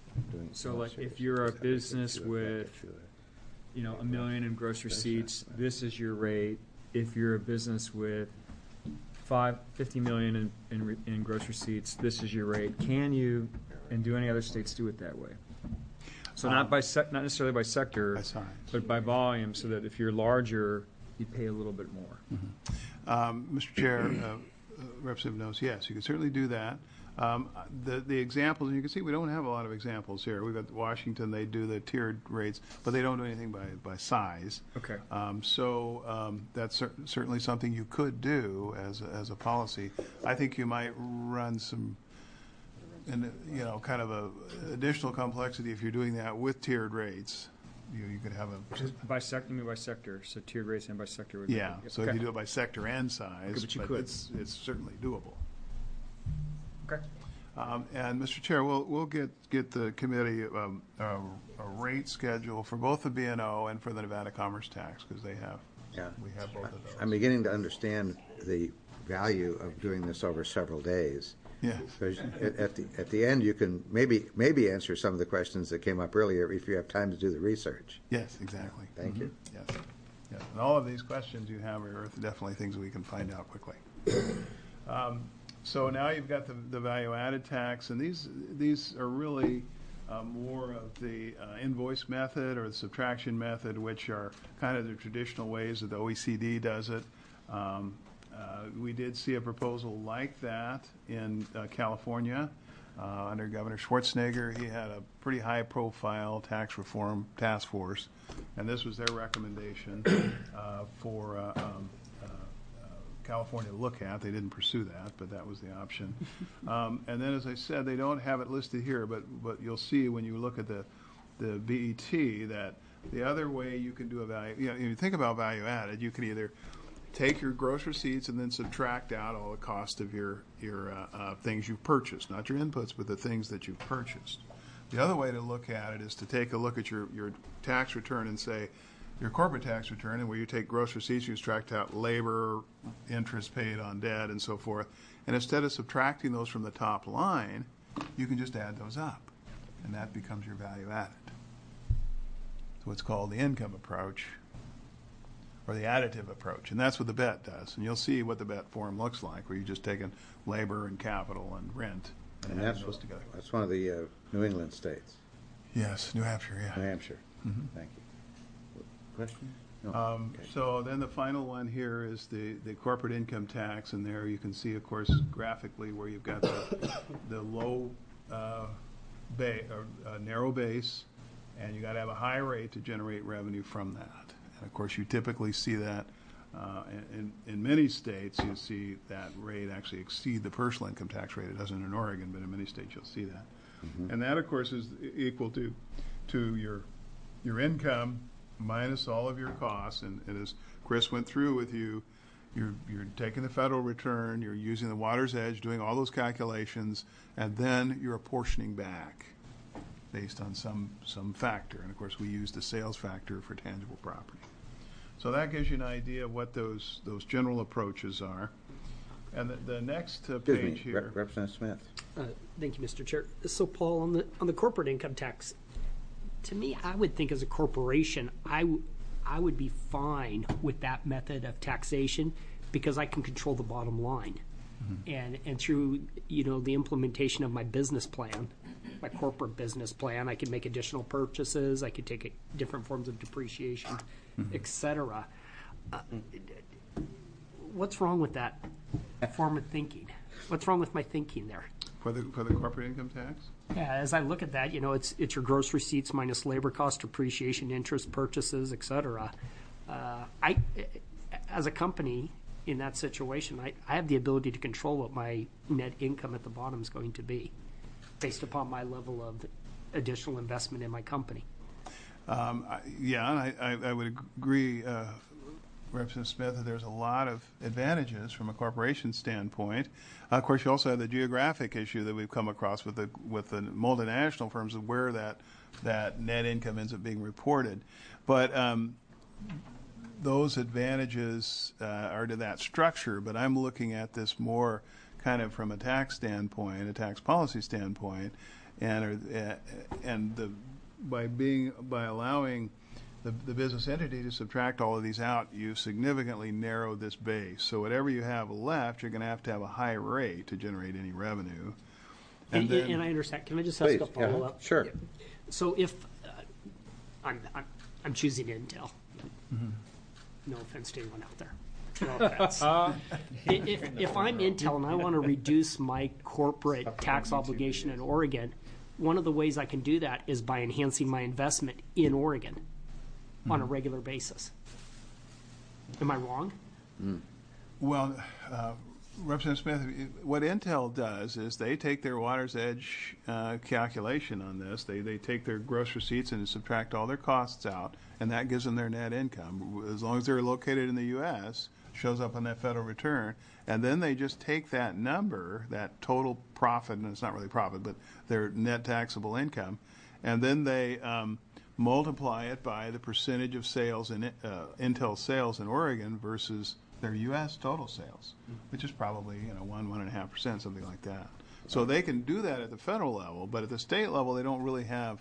so like if you're a business with, you know, a million in gross receipts, this is your rate. If you're a business with five, fifty million in, in, re- in gross receipts, this is your rate. Can you, and do any other states do it that way? So not by sec, not necessarily by sector, By size. but by volume, so that if you're larger, you pay a little bit more. Um, Mister Chair, uh, uh, Representative knows, yes, you can certainly do that. Um, the, the examples, and you can see we don't have a lot of examples here. We've got Washington, they do the tiered rates, but they don't do anything by, by size. Okay. Um, so um, that's cer- certainly something you could do as a, as a policy. I think you might run some, and you know, kind of a additional complexity if you're doing that with tiered rates. You, you could have a Just by sector, you mean by sector, so tiered rates and by sector would be. yeah. So okay. if you do it by sector and size, Okay, but you could. it's it's certainly doable. Okay. Um, and Mister Chair, we'll we'll get get the committee um, a, a rate schedule for both the B and O and for the Nevada Commerce Tax because they have Yeah. we have both of those. I'm beginning to understand the value of doing this over several days. Yeah. Because at, at the at the end, you can maybe maybe answer some of the questions that came up earlier if you have time to do the research. Yes, exactly. Thank you. Yes. Yes. And all of these questions you have are definitely things we can find out quickly. Um, so now you've got the, the value-added tax, and these these are really uh, more of the uh, invoice method or the subtraction method, which are kind of the traditional ways that the O E C D does it. Um, uh, we did see a proposal like that in uh, California uh, under Governor Schwarzenegger. He had a pretty high-profile tax reform task force, and this was their recommendation uh, for uh, um, uh, uh, California to look at. They didn't pursue that, but that was the option. Um, and then, as I said, they don't have it listed here, but but you'll see when you look at the the B E T that the other way you can do a value, you know, if you think about value added, you can either take your gross receipts and then subtract out all the cost of your your uh, uh, things you've purchased, not your inputs, but the things that you've purchased. The other way to look at it is to take a look at your, your tax return and say, your corporate tax return, and where you take gross receipts, you subtract out labor, interest paid on debt, and so forth. And instead of subtracting those from the top line, you can just add those up, and that becomes your value added. It's what's called the income approach, or the additive approach, and that's what the B E T does. And you'll see what the B E T form looks like, where you're just taking labor and capital and rent and, And adding that's those what, together. that's one of the uh, New England states. Yes, New Hampshire, New yeah. Hampshire. Mhm. Thank you. Question? No. Um, Okay. So then the final one here is the, the corporate income tax, and there you can see, of course, graphically where you've got the, the low uh, ba- or uh, narrow base, and you got to have a high rate to generate revenue from that. And of course, you typically see that uh, in, in many states. You see that rate actually exceed the personal income tax rate. It doesn't in Oregon, but in many states you'll see that. Mm-hmm. And that, of course, is equal to to your your income minus all of your costs. And, and as Chris went through with you, you're you're taking the federal return, you're using the water's edge, doing all those calculations, and then you're apportioning back based on some some factor. And of course, we use the sales factor for tangible property. So that gives you an idea of what those those general approaches are. And the, the next uh, Excuse page me, here. Rep- Representative Smith. Uh, Thank you, Mister Chair. So, Paul, on the on the corporate income tax, to me, I would think as a corporation, I, w- I would be fine with that method of taxation because I can control the bottom line, mm-hmm. and and through you know the implementation of my business plan, my corporate business plan, I can make additional purchases, I could take a, different forms of depreciation, mm-hmm. et cetera. Uh, what's wrong with that form of thinking? What's wrong with my thinking there? For the for the corporate income tax? Yeah, as I look at that, you know, it's it's your gross receipts minus labor cost, depreciation, interest, purchases, et cetera. Uh, I, as a company in that situation, I, I have the ability to control what my net income at the bottom is going to be, based upon my level of additional investment in my company. Um, I, yeah, and I, I, I would agree, uh, Representative Smith, that there's a lot of advantages from a corporation standpoint. Uh, of course, you also have the geographic issue that we've come across with the with the multinational firms of where that that net income ends up being reported. But um, those advantages uh, are to that structure, but I'm looking at this more kind of from a tax standpoint, a tax policy standpoint, and are, uh, and the by being by allowing the, the business entity to subtract all of these out, you significantly narrow this base. So whatever you have left, you're going to have to have a high rate to generate any revenue. And, And, then, and I understand. Can I just ask Please, a follow up? yeah, sure. So if uh, I'm, I'm I'm choosing Intel, no offense to anyone out there. No offense. if, if I'm Intel and I want to reduce my corporate tax obligation in Oregon, one of the ways I can do that is by enhancing my investment in Oregon on a regular basis. Am I wrong? well, uh, Representative Smith, what Intel does is they take their Water's Edge uh, calculation on this. They they take their gross receipts and subtract all their costs out, and that gives them their net income. As long as they're located in the U S, shows up on that federal return, and then they just take that number, that total profit, and it's not really profit, but their net taxable income, and then they um, multiply it by the percentage of sales in uh, Intel sales in Oregon versus their U S total sales, which is probably, you know, one, one and a half percent, something like that. So they can do that at the federal level, but at the state level, they don't really have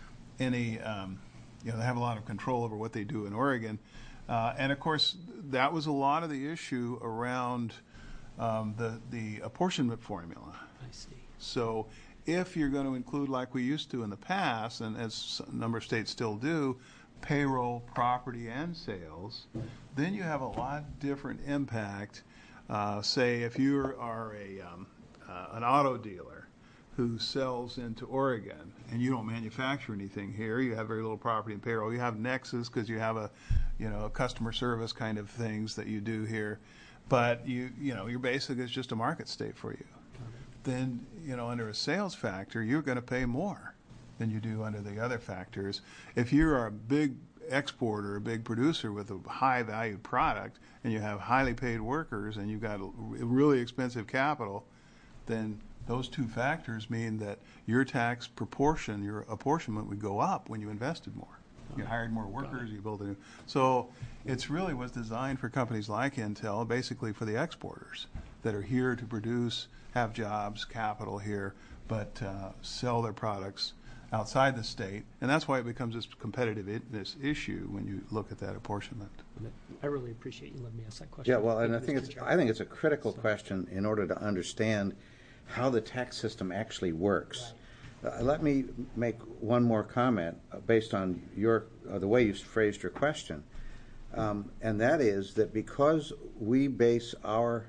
any, um, you know, they have a lot of control over what they do in Oregon. Uh, and of course, that was a lot of the issue around um, the, the apportionment formula. I see. So if you're going to include, like we used to in the past, and as a number of states still do, payroll, property, and sales, then you have a lot different impact. Uh, say if you are a um, uh, an auto dealer who sells into Oregon and you don't manufacture anything here, you have very little property and payroll. You have nexus because you have a, you know, a customer service kind of things that you do here, but you you know you're basically it's just a market state for you. Then you know under a sales factor you're going to pay more than you do under the other factors. If you're a big exporter, a big producer with a high valued product, and you have highly paid workers, and you've got a really expensive capital, then those two factors mean that your tax proportion, your apportionment would go up when you invested more. You hired more workers, you built a new. So it's really was designed for companies like Intel, basically for the exporters that are here to produce, have jobs, capital here, but uh, sell their products outside the state, and that's why it becomes this competitive i- this issue when you look at that apportionment. I really appreciate you letting me ask that question. Yeah, well, and I Thank you, think Mister it's, Chairman. I think it's a critical question in order to understand how the tax system actually works. Uh, let me make one more comment uh, based on your, uh, the way you phrased your question, um, and that is that because we base our,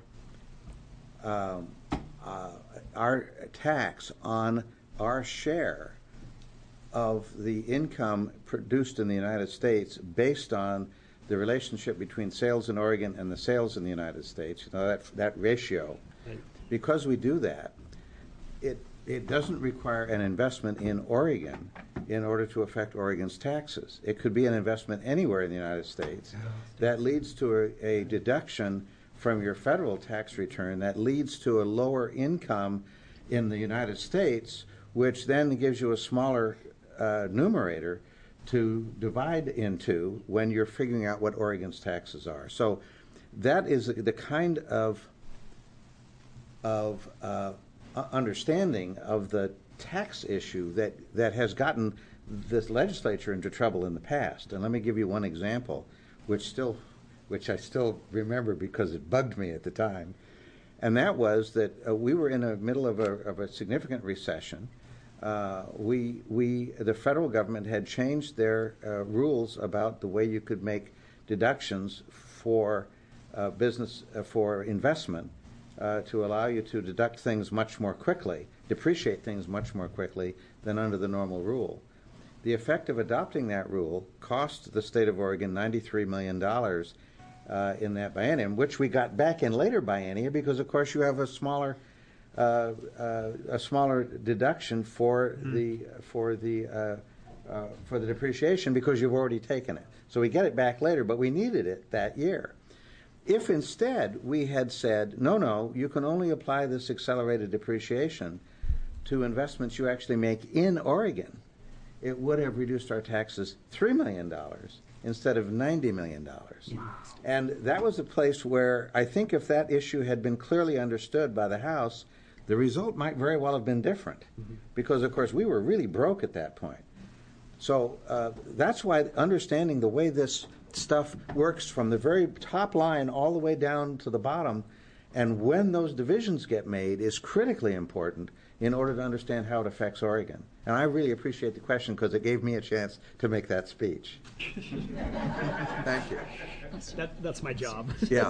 um, uh, our tax on our share of the income produced in the United States based on the relationship between sales in Oregon and the sales in the United States, you know, that, that ratio. Right. Because we do that, it, it doesn't require an investment in Oregon in order to affect Oregon's taxes. It could be an investment anywhere in the United States that leads to a, a deduction from your federal tax return that leads to a lower income in the United States, which then gives you a smaller uh, numerator to divide into when you're figuring out what Oregon's taxes are. So that is the kind of of uh, understanding of the tax issue that, that has gotten this legislature into trouble in the past. And let me give you one example, which still, which I still remember because it bugged me at the time. And that was that uh, we were in the middle of a, of a significant recession. Uh, we, we, the federal government had changed their uh, rules about the way you could make deductions for uh, business, uh, for investment, uh, to allow you to deduct things much more quickly, depreciate things much more quickly than under the normal rule. The effect of adopting that rule cost the state of Oregon ninety-three million dollars uh, in that biennium, which we got back in later biennia because, of course, you have a smaller uh, uh, a smaller deduction for mm. the for the uh, uh, for the depreciation because you've already taken it. So we get it back later, but we needed it that year. If instead we had said, no, no, you can only apply this accelerated depreciation to investments you actually make in Oregon, it would have reduced our taxes three million dollars instead of ninety million dollars. And that was a place where I think if that issue had been clearly understood by the House, the result might very well have been different. Mm-hmm. Because, of course, we were really broke at that point. So uh, that's why understanding the way this stuff works from the very top line all the way down to the bottom, and when those divisions get made, is critically important in order to understand how it affects Oregon. And I really appreciate the question because it gave me a chance to make that speech. Thank you. That, that's my job. Yeah.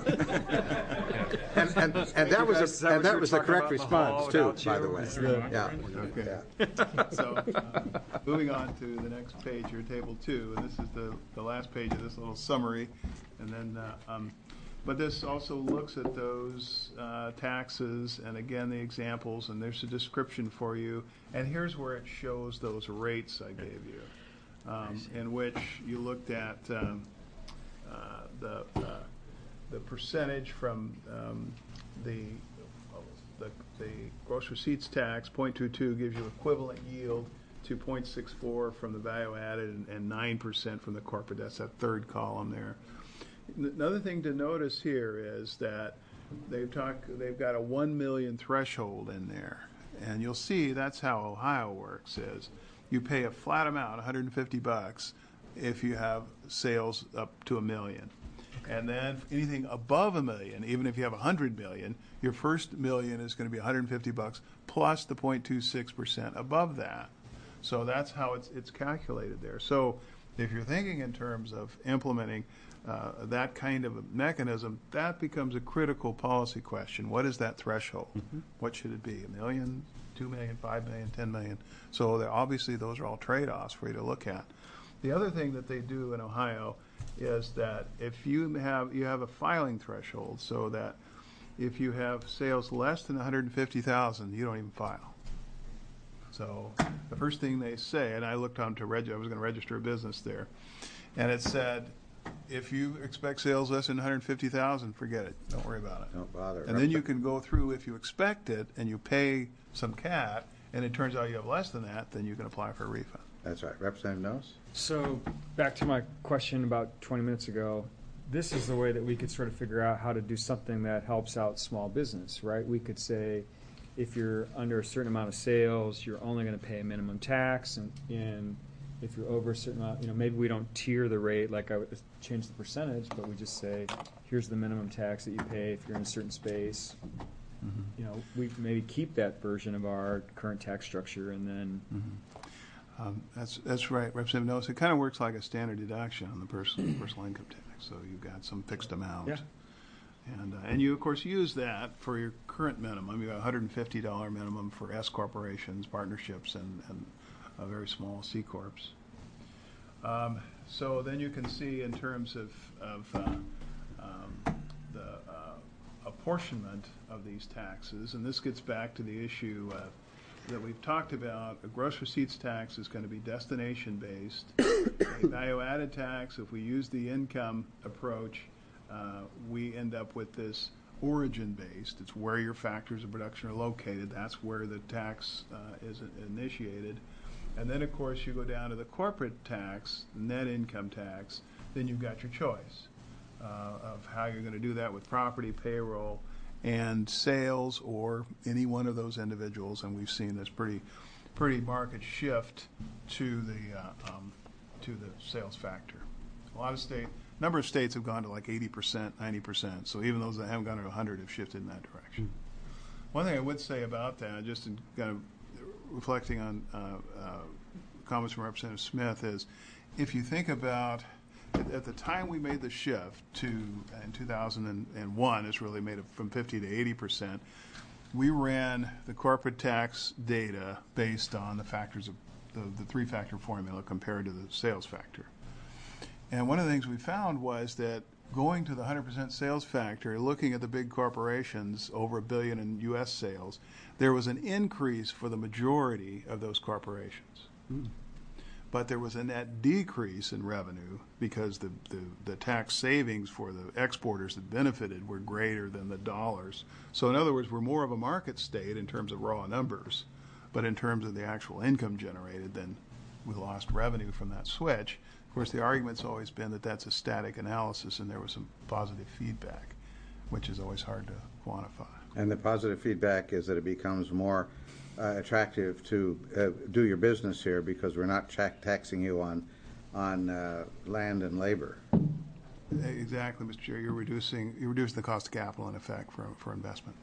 and and, and that was a, and that was the correct response too, by the way. Yeah. Okay. Yeah. So, uh, moving on to the next page, your table two, and this is the, the last page of this little summary, and then, uh, um, but this also looks at those uh, taxes, and again the examples, and there's a description for you, and here's where it shows those rates I gave you, um, in which you looked at um, uh, the uh, the percentage from um, the The, the gross receipts tax, zero point two two, gives you equivalent yield to zero point six four from the value added and, and nine percent from the corporate. That's that third column there. N- another thing to notice here is that they've talked, they've got a one million threshold in there. And you'll see that's how Ohio works is you pay a flat amount, one hundred fifty bucks, if you have sales up to a million. And then anything above a million, even if you have a hundred million, your first million is going to be one hundred fifty bucks plus the zero point two six percent above that. So that's how it's it's calculated there. So if you're thinking in terms of implementing uh, that kind of a mechanism, that becomes a critical policy question. What is that threshold? Mm-hmm. What should it be? A million, two million, five million, ten million? So there, obviously those are all trade-offs for you to look at. The other thing that they do in Ohio is that if you have you have a filing threshold, so that if you have sales less than one hundred fifty thousand, you don't even file. So the first thing they say, and I looked on to reg, I was going to register a business there, and it said, if you expect sales less than one hundred fifty thousand, forget it. Don't worry about it. Don't bother. And then you can go through if you expect it and you pay some C A T, and it turns out you have less than that, then you can apply for a refund. That's right. Representative Knowles? So back to my question about twenty minutes ago, this is the way that we could sort of figure out how to do something that helps out small business, right? We could say if you're under a certain amount of sales, you're only going to pay a minimum tax, and, and if you're over a certain amount, you know, maybe we don't tier the rate like I would change the percentage, but we just say here's the minimum tax that you pay if you're in a certain space. Mm-hmm. You know, we maybe keep that version of our current tax structure, and then. Mm-hmm. Um, that's that's right, Representative Knowles. It kind of works like a standard deduction on the personal personal income tax. So you've got some fixed amount, yeah. and uh, and you of course use that for your current minimum. You got a one hundred fifty dollar minimum for S corporations, partnerships, and and uh, very small C corps. Um, so then you can see in terms of of uh, um, the uh, apportionment of these taxes, and this gets back to the issue of. That we've talked about. A gross receipts tax is going to be destination-based. A value-added tax, if we use the income approach, uh, we end up with this origin-based. It's where your factors of production are located. That's where the tax uh, is initiated. And then, of course, you go down to the corporate tax, net income tax. Then you've got your choice uh, of how you're going to do that with property, payroll, and sales, or any one of those individuals, and we've seen this pretty, pretty market shift to the uh, um, to the sales factor. A lot of state, number of states have gone to like eighty percent, ninety percent. So even those that haven't gone to one hundred have shifted in that direction. Mm-hmm. One thing I would say about that, just in kind of reflecting on uh, uh, comments from Representative Smith, is if you think about. At the time we made the shift to, in two thousand one, it's really made it from fifty to eighty percent, we ran the corporate tax data based on the factors of the, the three-factor formula compared to the sales factor. And one of the things we found was that going to the one hundred percent sales factor, looking at the big corporations, over a billion in U S sales, there was an increase for the majority of those corporations. Mm. But there was a net decrease in revenue because the, the, the tax savings for the exporters that benefited were greater than the dollars. So in other words, we're more of a market state in terms of raw numbers, but in terms of the actual income generated, then we lost revenue from that switch. Of course, the argument's always been that that's a static analysis and there was some positive feedback, which is always hard to quantify. And the positive feedback is that it becomes more uh, attractive to uh, do your business here because we're not cha- taxing you on on uh, land and labor. Exactly, Mister Chair. You're reducing you're reducing the cost of capital in effect for for investment.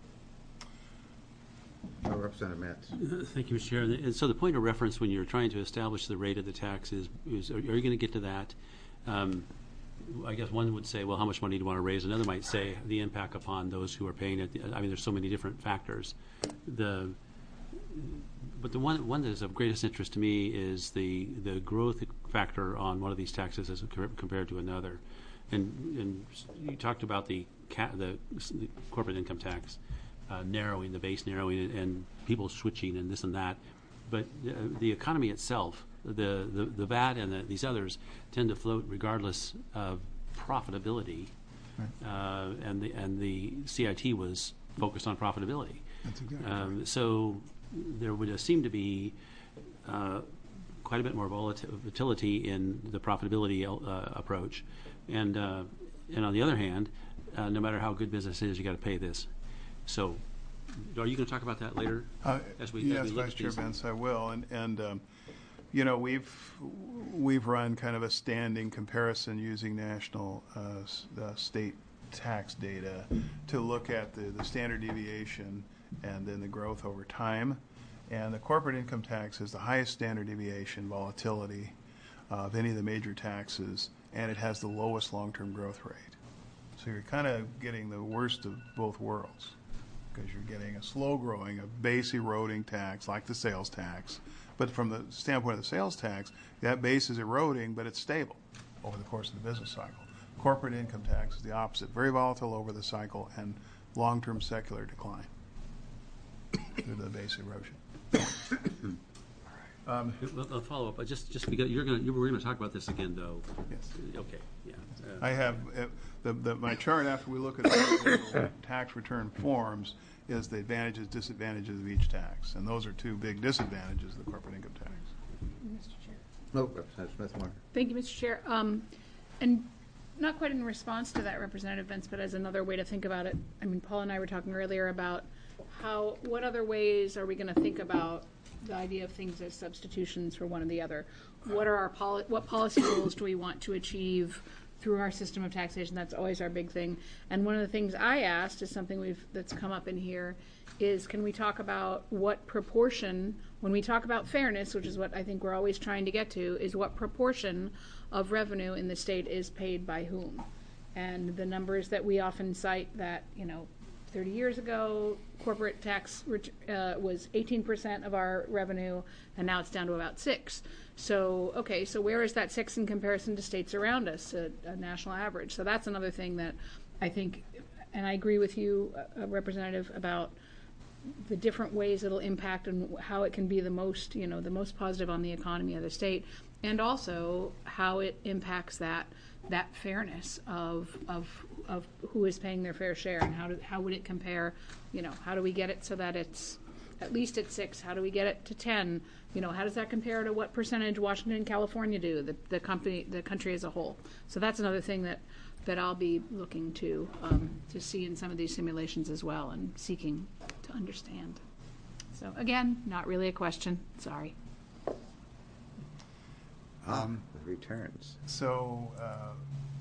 Oh, Representative Metz. Uh, Thank you, Mister Chair. And so the point of reference when you're trying to establish the rate of the tax is, is are, are you going to get to that? Um, I guess one would say, well, how much money do you want to raise? Another might say the impact upon those who are paying it. I mean, there's so many different factors. The But the one one that is of greatest interest to me is the, the growth factor on one of these taxes as compared to another. And, and you talked about the, ca- the, the corporate income tax uh, narrowing, the base narrowing, and, and people switching and this and that. But uh, the economy itself, the, the, the V A T and the, these others tend to float regardless of profitability. Right. Uh, and, the, and the C I T was focused on profitability. That's exactly Um, right. so there would seem to be uh, quite a bit more volatility in the profitability uh, approach, and uh, and on the other hand, uh, no matter how good business is, you got to pay this. So, are you going to talk about that later? Uh, as we, yes, as we look Vice at Chair these? Benz, I will. And, and um, you know, we've we've run kind of a standing comparison using national uh, s- uh, state tax data to look at the, the standard deviation and then the growth over time. And the corporate income tax is the highest standard deviation volatility of any of the major taxes, and it has the lowest long-term growth rate. So you're kind of getting the worst of both worlds, because you're getting a slow-growing, a base eroding tax like the sales tax. But from the standpoint of the sales tax, that base is eroding, but it's stable over the course of the business cycle. Corporate income tax is the opposite, very volatile over the cycle and long-term secular decline due to the base erosion. um, A follow up, just just because you're going, to we're going to talk about this again, though. yes. Okay. Yeah. Uh, I have uh, the, the, my chart after we look at the tax return forms is the advantages, disadvantages of each tax, and those are two big disadvantages of the corporate income tax. Mister Chair. No, Representative Smith-Warner. Thank you, Mister Chair. Um, and not quite in response to that, Representative Benz, but as another way to think about it. I mean, Paul and I were talking earlier about how, what other ways are we going to think about the idea of things as substitutions for one or the other? What are our poli- what policy goals do we want to achieve through our system of taxation? That's always our big thing. And one of the things I asked is something we've that's come up in here is, can we talk about what proportion, when we talk about fairness, which is what I think we're always trying to get to, is what proportion of revenue in the state is paid by whom? And the numbers that we often cite that, you know, thirty years ago, corporate tax uh, was eighteen percent of our revenue, and now it's down to about six. So, okay, so where is that six in comparison to states around us, a, a national average? So that's another thing that I think, and I agree with you, uh, Representative, about the different ways it'll impact and how it can be the most, you know, the most positive on the economy of the state, and also how it impacts that that fairness of of of who is paying their fair share, and how do, how would it compare, you know, how do we get it so that it's at least at six? How do we get it to ten? You know, how does that compare to what percentage Washington and California do, the the company the country as a whole? So that's another thing that that I'll be looking to um, to see in some of these simulations as well, and seeking to understand. So again, not really a question. Sorry. Um, the returns. So uh,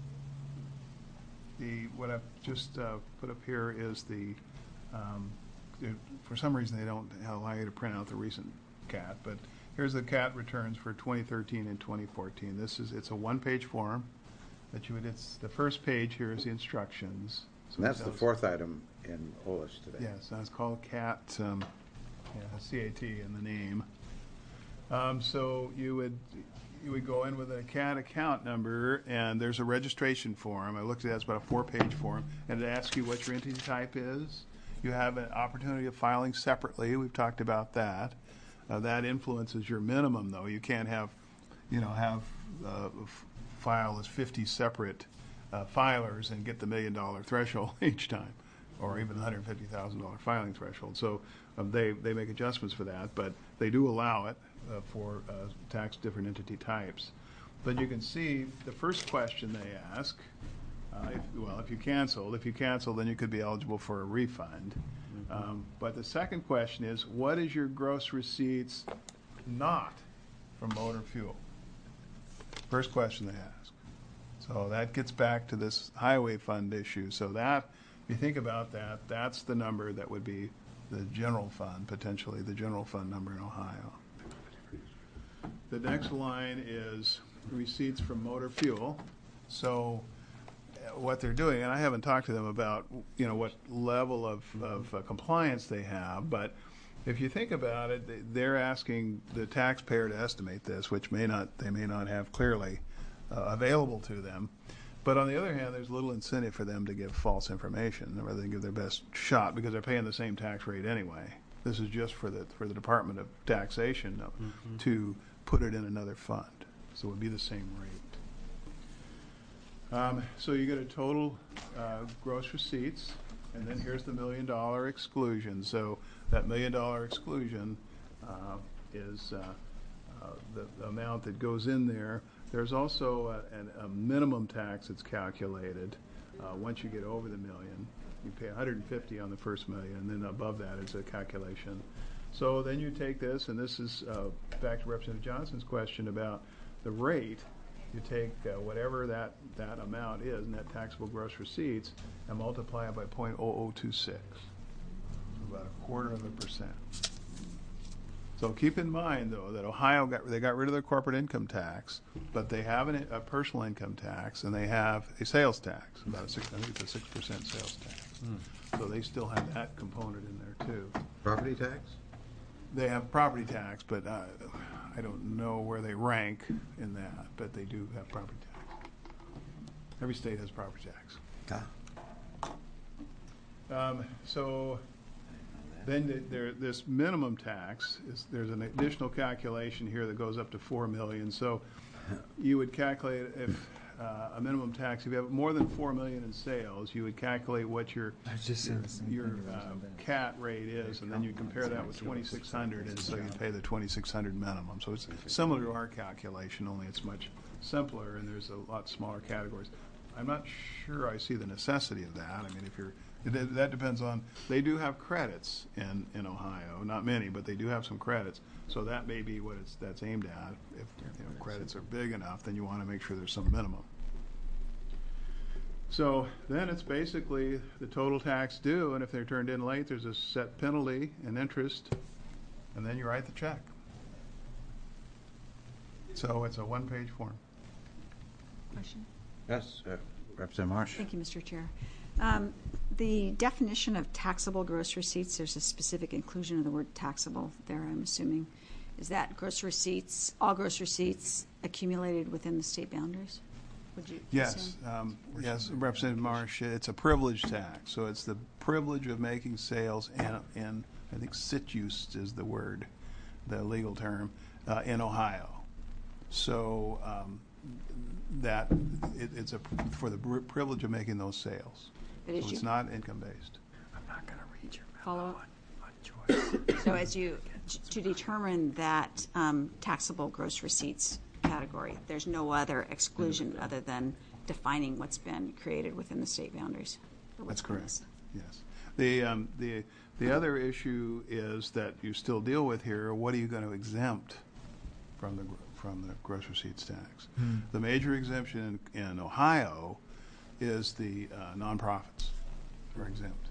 the what I've just uh, put up here is the, um, the- for some reason they don't allow you to print out the recent C A T, but here's the C A T returns for twenty thirteen and twenty fourteen. This is, it's a one-page form that you would, it's, the first page here is the instructions. So And that's it the tells- fourth item in O L I S today. Yes, that's called C A T, um, yeah, C A T in the name. Um, so you would, you would go in with a C A T account number, and there's a registration form. I looked at that, it's about a four-page form, and it asks you what your entity type is. You have an opportunity of filing separately. We've talked about that. Uh, that influences your minimum, though. You can't have, you know, have uh, f- file as fifty separate uh, filers and get the million-dollar threshold each time, or even one hundred fifty thousand dollars filing threshold. So um, they, they make adjustments for that, but they do allow it uh, for uh, tax different entity types. But you can see the first question they ask, uh, if, well, if you canceled, if you cancel, then you could be eligible for a refund. Um, but the second question is, what is your gross receipts not from motor fuel? First question they ask. So that gets back to this highway fund issue. So that, if you think about that, that's the number that would be the general fund, potentially the general fund number in Ohio. The next line is receipts from motor fuel. So uh, what they're doing, and I haven't talked to them about, you know, what level of, of uh, compliance they have, but if you think about it, they- they're asking the taxpayer to estimate this, which may not, they may not have clearly uh, available to them. But on the other hand, there's little incentive for them to give false information rather than give their best shot because they're paying the same tax rate anyway. This is just for the, for the Department of Taxation uh, Mm-hmm. to put it in another fund. So it would be the same rate. Um, so you get a total uh, gross receipts, and then here's the million dollar exclusion. So that million dollar exclusion uh, is uh, uh, the, the amount that goes in there. There's also a, an, a minimum tax that's calculated uh, once you get over the million. You pay one hundred fifty on the first million, and then above that is a calculation. So then you take this, and this is uh, back to Representative Johnson's question about the rate. You take uh, whatever that, that amount is, net taxable gross receipts, and multiply it by zero point zero zero two six. So about a quarter of a percent. So keep in mind, though, that Ohio got, they got rid of their corporate income tax, but they have an, a personal income tax, and they have a sales tax, about a six, I think it's a six percent sales tax. So they still have that component in there, too. Property tax? They have property tax, but uh, I don't know where they rank in that, but they do have property tax. Every state has property tax. Ah. Um, so then the- there, this minimum tax is, there's an additional calculation here that goes up to four million. So you would calculate if uh, a minimum tax, if you have more than four million in sales, you would calculate what your I was just saying the same your thing about uh, Sunday. cat rate is, and then you compare that with twenty-six hundred, and so you pay the twenty-six hundred minimum. So it's similar to our calculation, only it's much simpler, and there's a lot smaller categories. I'm not sure I see the necessity of that. I mean, if you're, that that depends on, they do have credits in, in Ohio, not many, but they do have some credits. So that may be what it's, that's aimed at. If, you know, credits are big enough, then you want to make sure there's some minimum. So then it's basically the total tax due, and if they're turned in late, there's a set penalty and interest, and then you write the check. So it's a one-page form. Question? Yes, uh, Representative Marsh. Thank you, Mister Chair. Um, The definition of taxable gross receipts, there's a specific inclusion of the word taxable there, I'm assuming. Is that gross receipts, all gross receipts accumulated within the state boundaries? Would you Yes, assume? um, yes, Representative Marsh, it's a privilege tax, so it's the privilege of making sales in, in I think situs is the word, the legal term, uh, in Ohio. So um, that, it, it's a, for the pri- privilege of making those sales. But as So you- it's not income-based. I'm not going to read your Follow up? on choice. So as you, to determine that um, taxable gross receipts category, there's no other exclusion other than defining what's been created within the state boundaries? or what's That's been correct, missing. yes. The, um, the, the other issue is that you still deal with here, what are you going to exempt from the, gr- from the gross receipts tax? The major exemption in, in Ohio is the uh, nonprofits are exempt.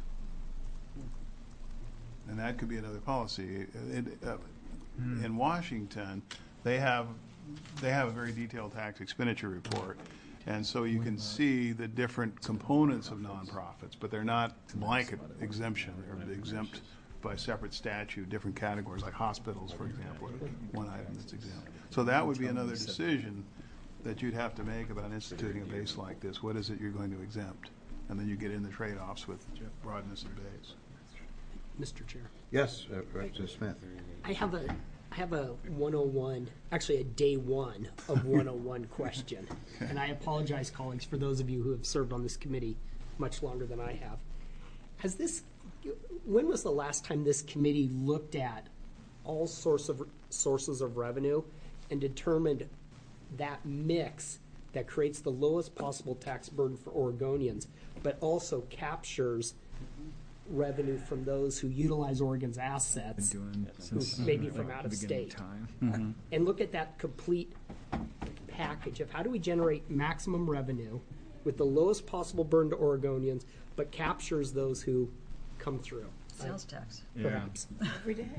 And that could be another policy. It, uh, In Washington, they have, they have a very detailed tax expenditure report, and so you can see the different components of nonprofits, but they're not blanket exemption. They're exempt by separate statute, different categories, like hospitals, for example, are one item that's exempt. So that would be another decision that you'd have to make about instituting a base like this. What is it you're going to exempt? And then you get in the trade-offs with broadness of base. Mister Chair. Yes, uh, Representative Smith. I have a, I have a one oh one, actually a day one of one oh one question. And I apologize, colleagues, for those of you who have served on this committee much longer than I have. Has this, when was the last time this committee looked at all source of, sources of revenue and determined that mix that creates the lowest possible tax burden for Oregonians, but also captures revenue from those who utilize Oregon's Been assets, doing who since maybe like, from out of the beginning state. time. And look at that complete package of how do we generate maximum revenue with the lowest possible burden to Oregonians, but captures those who come through. Sales tax. Yeah. Perhaps. Every day.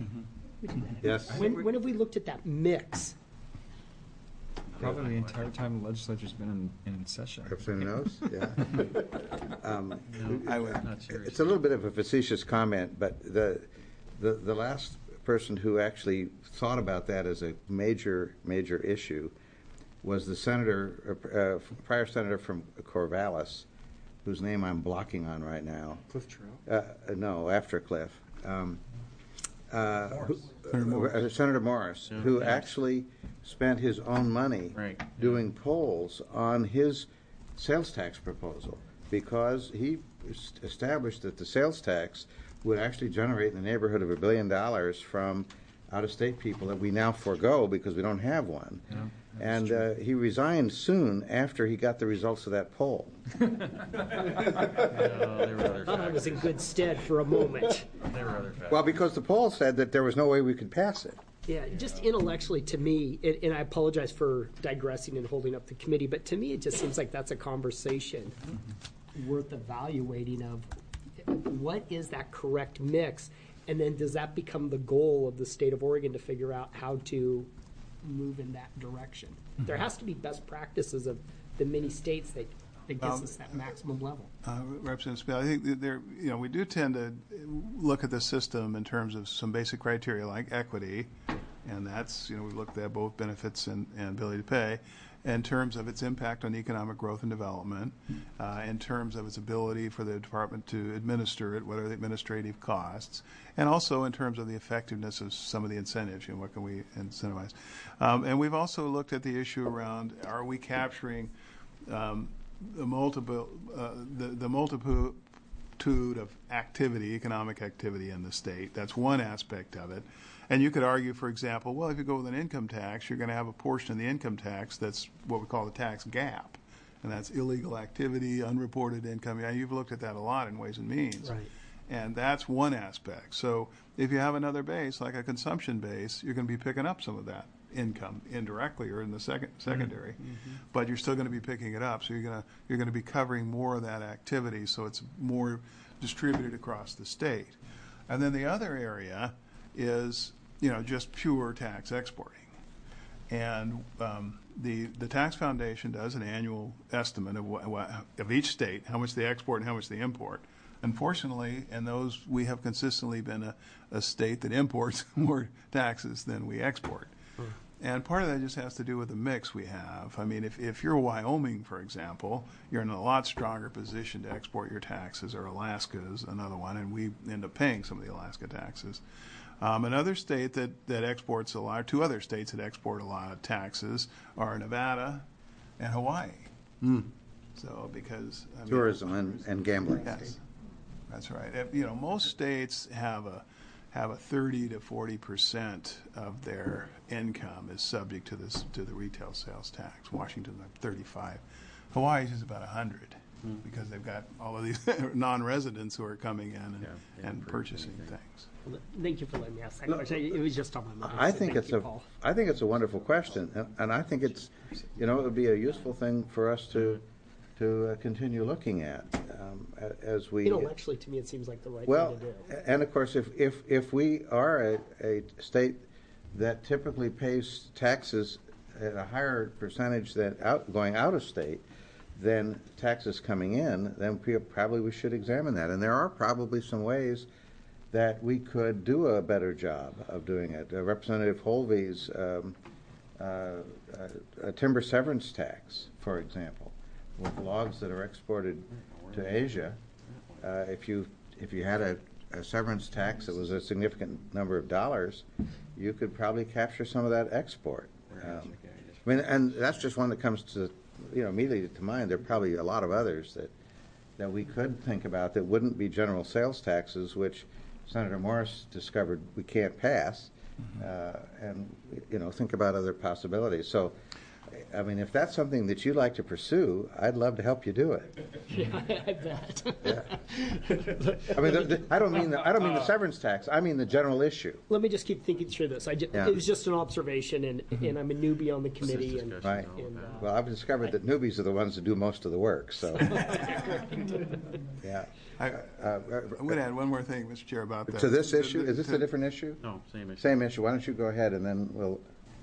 Yes? When, when have we looked at that mix? Probably the entire time the legislature's been in, in session. Everybody knows? Yeah. Um, I was not serious. It's a little bit of a facetious comment, but the, the, the last person who actually thought about that as a major, major issue was the senator, uh, prior senator from Corvallis, whose name I'm blocking on right now. Cliff Trail? Uh, no, after Cliff. Um, uh, who- Senator Morris. uh, Senator Morris, who actually spent his own money Right. doing polls on his sales tax proposal because he es- established that the sales tax would actually generate in the neighborhood of a billion dollars from out-of-state people that we now forego because we don't have one. Yeah, And uh, he resigned soon after he got the results of that poll. No, there were other I thought I factors. was in good stead for a moment. There were other factors. Well, because the poll said that there was no way we could pass it. Yeah, just intellectually to me, it, and I apologize for digressing and holding up the committee, but to me, it just seems like that's a conversation worth evaluating of what is that correct mix, and then does that become the goal of the state of Oregon to figure out how to move in that direction? There has to be best practices of the many states that, that gives Um, us that maximum level. Uh, Representative Smith, I think that there, you know, we do tend to look at the system in terms of some basic criteria like equity, and that's, you know, we've looked at both benefits and, and ability to pay, in terms of its impact on economic growth and development, uh, in terms of its ability for the department to administer it, what are the administrative costs, and also in terms of the effectiveness of some of the incentives, you know, what can we incentivize. Um, and we've also looked at the issue around, are we capturing um, the multiple, uh, the, the multitude of activity, economic activity in the state. That's one aspect of it. And you could argue, for example, well, if you go with an income tax, you're going to have a portion of the income tax that's what we call the tax gap. And that's illegal activity, unreported income. Yeah, you've looked at that a lot in Ways and Means. Right. And that's one aspect. So if you have another base, like a consumption base, you're going to be picking up some of that income indirectly or in the second secondary, mm-hmm. but you're still going to be picking it up. So you're going to you're going to be covering more of that activity, so it's more distributed across the state. And then the other area is, you know, just pure tax exporting. And um, the the Tax Foundation does an annual estimate of what, what, of each state, how much they export and how much they import. Unfortunately, in those, we have consistently been a, a state that imports more taxes than we export. And part of that just has to do with the mix we have. I mean, if, if you're Wyoming, for example, you're in a lot stronger position to export your taxes, or Alaska is another one, and we end up paying some of the Alaska taxes. Um, another state that, that exports a lot, two other states that export a lot of taxes are Nevada and Hawaii. Mm. So because I mean, Tourism and, and gambling. yes, that's right. If, you know, most states have a have a thirty to forty percent of their income is subject to this to the retail sales tax. Washington, like thirty-five. Hawaii's is about one hundred mm. because they've got all of these non-residents who are coming in and, Yeah, and purchasing things. Well, thank you for letting me ask that No, question. It was just on my mind. I so think thank it's you, a, Paul. I think it's a wonderful question, and, and I think it's, you know, it would be a useful thing for us to, to uh, continue looking at um, a- as we. Intellectually, to me, it seems like the right Well, thing to do. and of course, if, if, if we are a, a state that typically pays taxes at a higher percentage than out, going out of state than taxes coming in, then we, probably we should examine that. And there are probably some ways that we could do a better job of doing it. Uh, Representative Holvey's um, uh, uh, a timber severance tax, for example, with logs that are exported to Asia, uh, if you if you had a, a severance tax that was a significant number of dollars, you could probably capture some of that export. Um, I mean, and that's just one that comes to, you know, immediately to mind. There are probably a lot of others that that we could think about that wouldn't be general sales taxes, which Senator Morris discovered we can't pass, uh, and you know, think about other possibilities. So, I mean, if that's something that you'd like to pursue, I'd love to help you do it. Yeah, I bet. Yeah. I mean, the, the, I don't mean the, I don't mean the severance tax. I mean the general issue. Let me just keep thinking through this. I ju- Yeah. It was just an observation, and, and I'm a newbie on the committee. And, Right. and, uh, Well, I've discovered that newbies are the ones that do most of the work. So, yeah. I, Uh, I'm going to add one more thing, Mister Chair, about that. to this The- issue, the- is this to- a different issue? No, same issue. Same issue. Why don't you go ahead and then we'll.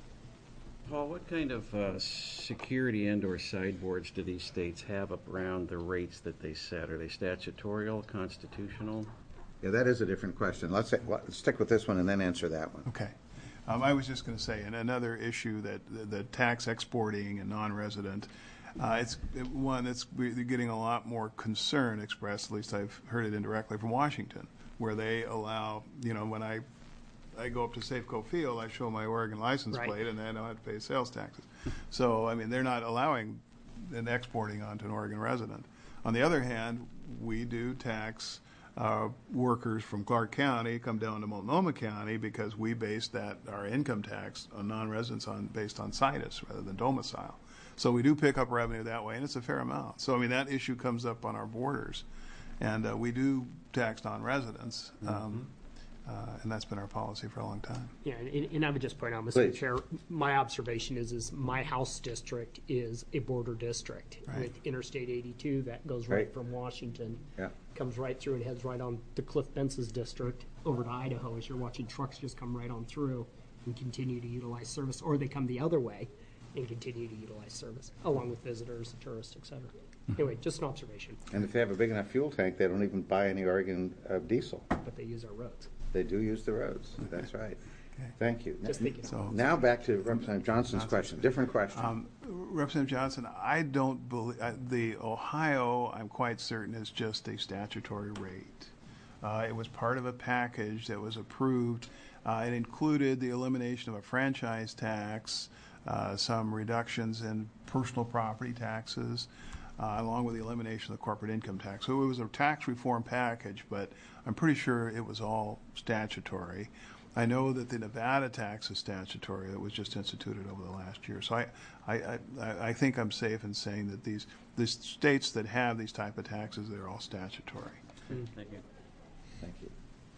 Paul, what kind of uh, security and/or sideboards do these states have up around the rates that they set? Are they statutorial, constitutional? Yeah, that is a different question. Let's, say, let's stick with this one and then answer that one. Okay. Um, I was just going to say, and another issue that the, the tax exporting and non-resident, uh, it's it, one that's we're getting a lot more concern expressed. At least I've heard it indirectly from Washington, where they allow, you know, when I I go up to Safeco Field, I show my Oregon license Right. plate, and then I don't have to pay sales taxes. So I mean, they're not allowing and exporting onto an Oregon resident. On the other hand, we do tax uh, workers from Clark County come down to Multnomah County because we base that our income tax on non-residents on based on situs rather than domicile. So we do pick up revenue that way, and it's a fair amount. So I mean, that issue comes up on our borders, and uh, we do tax non-residents. Um, Uh, and that's been our policy for a long time. Yeah, and, and I would just point out, Mister Please. Chair, my observation is, is my house district is a border district Right. with Interstate eighty-two that goes right, Right. from Washington, Yeah. comes right through and heads right on to Cliff Bence's district over to Idaho as you're watching trucks just come right on through and continue to utilize service, or they come the other way and continue to utilize service, along with visitors, tourists, et cetera. Anyway, just an observation, And if they have a big enough fuel tank, they don't even buy any Oregon uh, diesel. but they use our roads. They do use the roads. That's right. Okay. Thank you. Just thinking. So, Now back to Representative Johnson's question. Different question. um, Representative Johnson, I don't believe uh, the Ohio. I'm quite certain is just a statutory rate. Uh, it was part of a package that was approved. Uh, it included the elimination of a franchise tax, uh, some reductions in personal property taxes, uh, along with the elimination of the corporate income tax. So it was a tax reform package, but I'm pretty sure it was all statutory. I know that the Nevada tax is statutory. It was just instituted over the last year. So I, I, I, I think I'm safe in saying that these, these states that have these type of taxes, they're all statutory. Thank you. Thank you.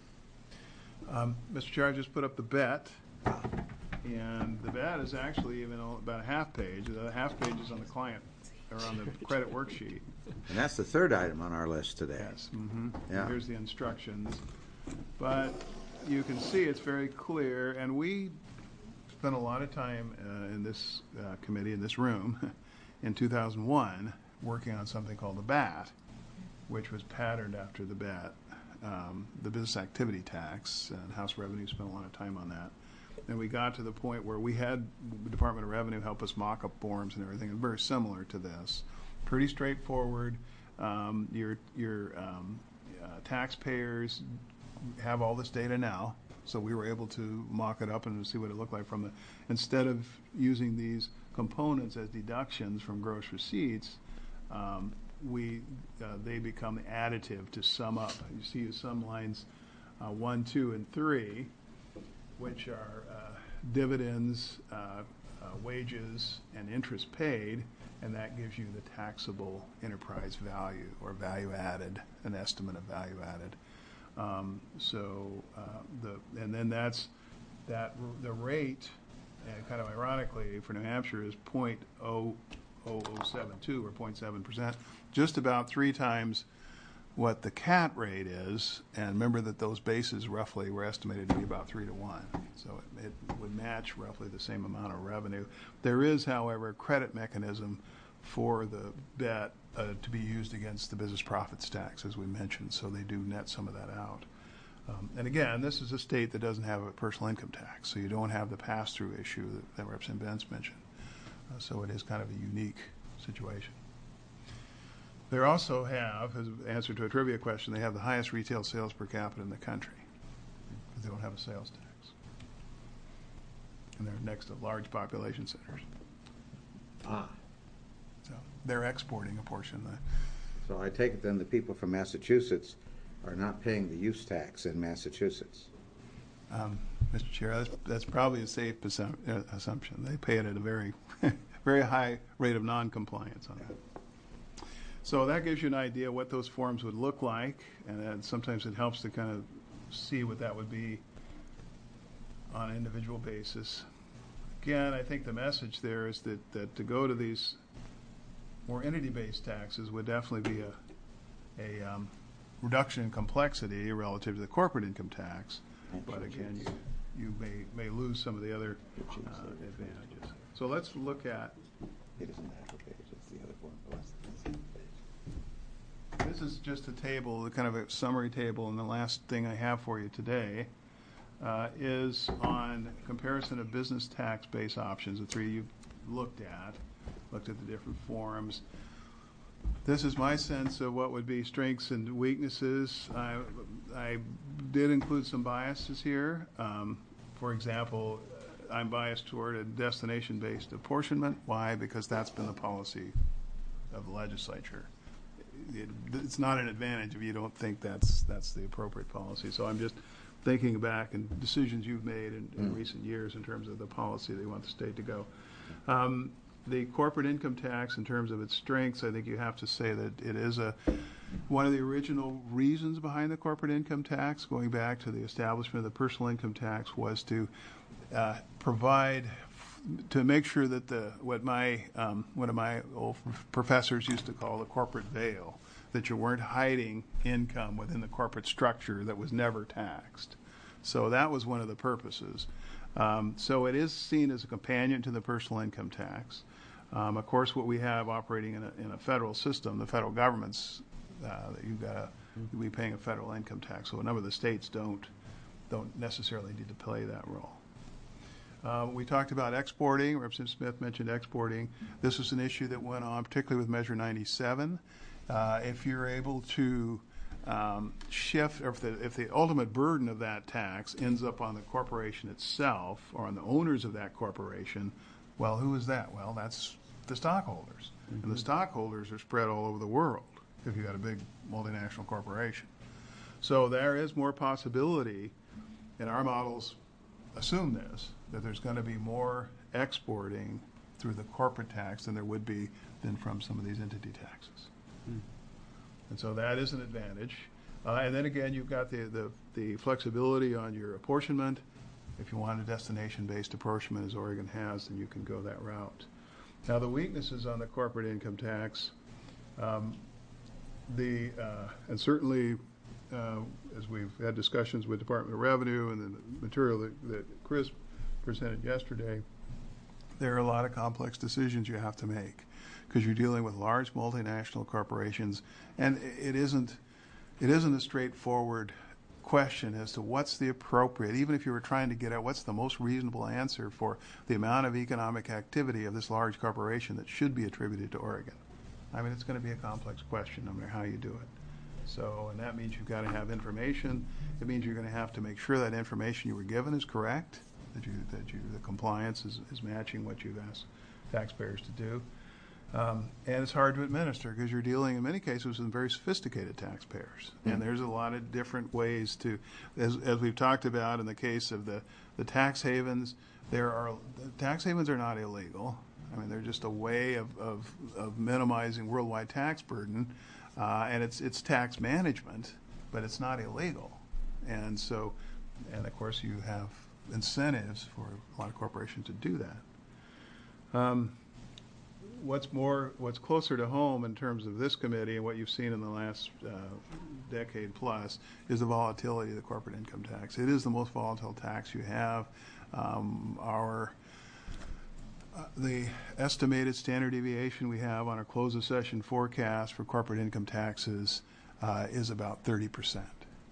Um, Mister Chair, I just put up the bet, and the bet is actually even about a half page. The half page is on the client, or on the credit worksheet. And that's the third item on our list today. Yes. Mm-hmm. Yeah. Here's the instructions. But you can see it's very clear, and we spent a lot of time uh, in this uh, committee, in this room, in two thousand one, working on something called the B A T, which was patterned after the B A T, um, the business activity tax, and House Revenue spent a lot of time on that. And we got to the point where we had the Department of Revenue help us mock up forms and everything, and very similar to this. Pretty straightforward. Um, your your um, uh, taxpayers have all this data now, so we were able to mock it up and see what it looked like from the, instead of using these components as deductions from gross receipts, um, we uh, they become additive to sum up. You see some lines uh, one, two, and three, which are uh, dividends, uh, uh, wages, and interest paid, and that gives you the taxable enterprise value or value added, an estimate of value added. Um, so uh, the and then that's that the rate, and kind of ironically for New Hampshire is point oh oh oh seven two or zero point seven percent, just about three times what the C A T rate is. And remember that those bases roughly were estimated to be about three to one, so it, it would match roughly the same amount of revenue. There is, however, a credit mechanism for the B E T uh, to be used against the business profits tax, as we mentioned, so they do net some of that out. Um, and again, this is a state that doesn't have a personal income tax, so you don't have the pass-through issue that, that Representative Benz mentioned. Uh, so it is kind of a unique situation. They also have, as an answer to a trivia question, they have the highest retail sales per capita in the country, because they don't have a sales tax. And they're next to large population centers. Ah. So they're exporting a portion of that. So I take it then the people from Massachusetts are not paying the use tax in Massachusetts. Um, Mister Chair, that's, that's probably a safe assum- uh, assumption. They pay it at a very, very very high rate of non-compliance on that. So that gives you an idea what those forms would look like, and then sometimes it helps to kind of see what that would be on an individual basis. Again, I think the message there is that, that to go to these more entity-based taxes would definitely be a, a um, reduction in complexity relative to the corporate income tax. But again, you, you may, may lose some of the other uh, advantages. So let's look at, It isn't the actual page, it's the other form. Oh, it's the same page. this is just a table, kind of a summary table, and the last thing I have for you today uh, is on comparison of business tax base options, the three you've looked at, looked at the different forms. This is my sense of what would be strengths and weaknesses. I, I did include some biases here. Um, for example, I'm biased toward a destination-based apportionment. Why? Because that's been the policy of the legislature. It, it's not an advantage if you don't think that's that's the appropriate policy. So I'm just thinking back and decisions you've made in, in mm. recent years in terms of the policy they want the state to go. Um, the corporate income tax, in terms of its strengths, I think you have to say that it is a one of the original reasons behind the corporate income tax, going back to the establishment of the personal income tax, was to uh, provide to make sure that the what my um, one of my old professors used to call the corporate veil, that you weren't hiding income within the corporate structure that was never taxed. So that was one of the purposes. Um, so it is seen as a companion to the personal income tax. Um, of course, what we have operating in a, in a federal system, the federal government's uh, that you've got to be paying a federal income tax. So a number of the states don't don't necessarily need to play that role. Uh, we talked about exporting. Representative Smith mentioned exporting. This is an issue that went on, particularly with Measure ninety-seven. Uh, if you're able to um, shift, or if the, if the ultimate burden of that tax ends up on the corporation itself or on the owners of that corporation, well, who is that? Well, that's the stockholders. Mm-hmm. And the stockholders are spread all over the world if you've got a big multinational corporation. So there is more possibility, and our models assume this, that there's going to be more exporting through the corporate tax than there would be than from some of these entity taxes. Mm. And so that is an advantage. Uh, and then again, you've got the, the, the flexibility on your apportionment. If you want a destination-based apportionment, as Oregon has, then you can go that route. Now, the weaknesses on the corporate income tax, um, the uh, and certainly uh, as we've had discussions with Department of Revenue and the material that, that Chris presented yesterday, there are a lot of complex decisions you have to make because you're dealing with large multinational corporations, and it isn't it isn't a straightforward question as to what's the appropriate, even if you were trying to get at what's the most reasonable answer for the amount of economic activity of this large corporation that should be attributed to Oregon. I mean, it's going to be a complex question no matter how you do it. So, and that means you've got to have information. It means you're going to have to make sure that information you were given is correct, that you that you the compliance is, is matching what you've asked taxpayers to do. Um, and it's hard to administer because you're dealing in many cases with very sophisticated taxpayers. Mm-hmm. And there's a lot of different ways to, as, as we've talked about in the case of the, the tax havens, there are, the tax havens are not illegal. I mean, they're just a way of, of, of minimizing worldwide tax burden. Uh, and it's, it's tax management, but it's not illegal. And so, and of course you have incentives for a lot of corporations to do that. Um, What's more, what's closer to home in terms of this committee and what you've seen in the last uh, decade plus is the volatility of the corporate income tax. It is the most volatile tax you have. Um, our uh, the estimated standard deviation we have on our close of session forecast for corporate income taxes uh, is about thirty percent.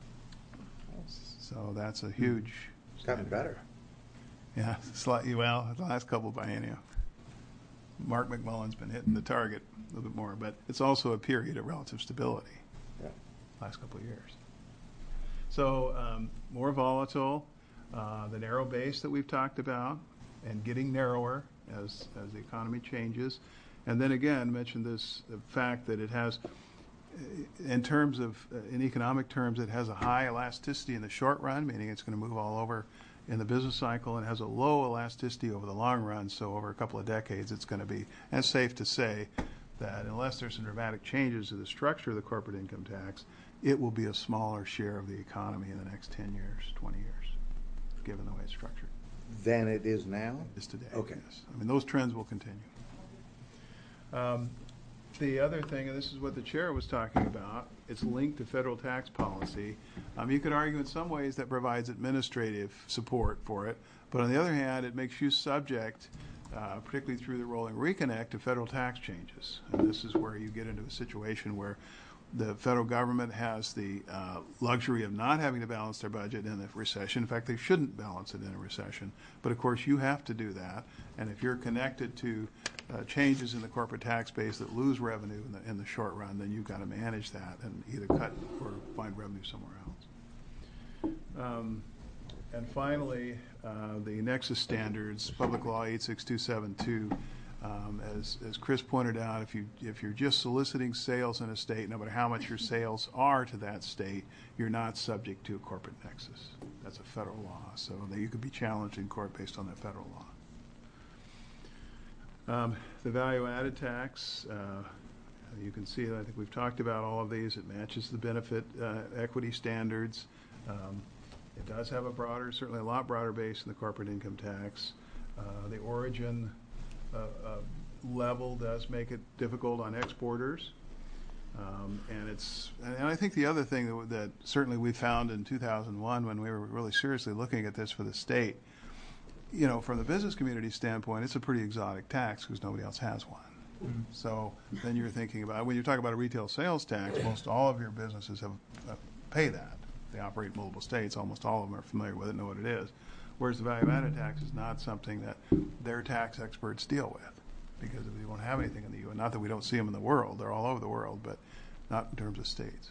So that's a huge. It's gotten better. Yeah, slightly. Well, the last couple of biennia. Mark McMullen's been hitting the target a little bit more, but it's also a period of relative stability. Yeah. Last couple of years. So um, more volatile, uh, the narrow base that we've talked about, and getting narrower as as the economy changes, and then again mention this the fact that it has, in terms of uh, in economic terms, it has a high elasticity in the short run, meaning it's going to move all over in the business cycle and has a low elasticity over the long run. So over a couple of decades, it's going to be, and it's safe to say that unless there's some dramatic changes to the structure of the corporate income tax, it will be a smaller share of the economy in the next ten years, twenty years, given the way it's structured. Than it is now? Is today. Okay. Yes. I mean, those trends will continue. Um, the other thing, and this is what the chair was talking about, it's linked to federal tax policy. Um, you could argue in some ways that provides administrative support for it, but on the other hand, it makes you subject, uh, particularly through the Rolling Reconnect, to federal tax changes. And this is where you get into a situation where the federal government has the uh, luxury of not having to balance their budget in a recession. In fact, they shouldn't balance it in a recession. But of course, you have to do that. And if you're connected to uh, changes in the corporate tax base that lose revenue in the, in the short run, then you've got to manage that and either cut or find revenue somewhere else. Um, and finally, uh, the Nexus standards, Public Law eight six two seven two. Um, as, as Chris pointed out, if, you, if you're just soliciting sales in a state, no matter how much your sales are to that state, you're not subject to a corporate nexus. That's a federal law, so that you could be challenged in court based on that federal law. Um, the value-added tax, uh, you can see that I think we've talked about all of these. It matches the benefit uh, equity standards. Um, it does have a broader, certainly a lot broader base in the corporate income tax. Uh, the origin Uh, uh, level does make it difficult on exporters, um, and it's. And I think the other thing that, that certainly we found in two thousand one when we were really seriously looking at this for the state, you know, from the business community standpoint, it's a pretty exotic tax because nobody else has one. Mm-hmm. So then you're thinking about when you talk about a retail sales tax, most all of your businesses have uh, pay that. They operate in multiple states. Almost all of them are familiar with it, know what it is. Whereas the value-added tax is not something that their tax experts deal with because we don't have anything in the U S. Not that we don't see them in the world. They're all over the world, but not in terms of states.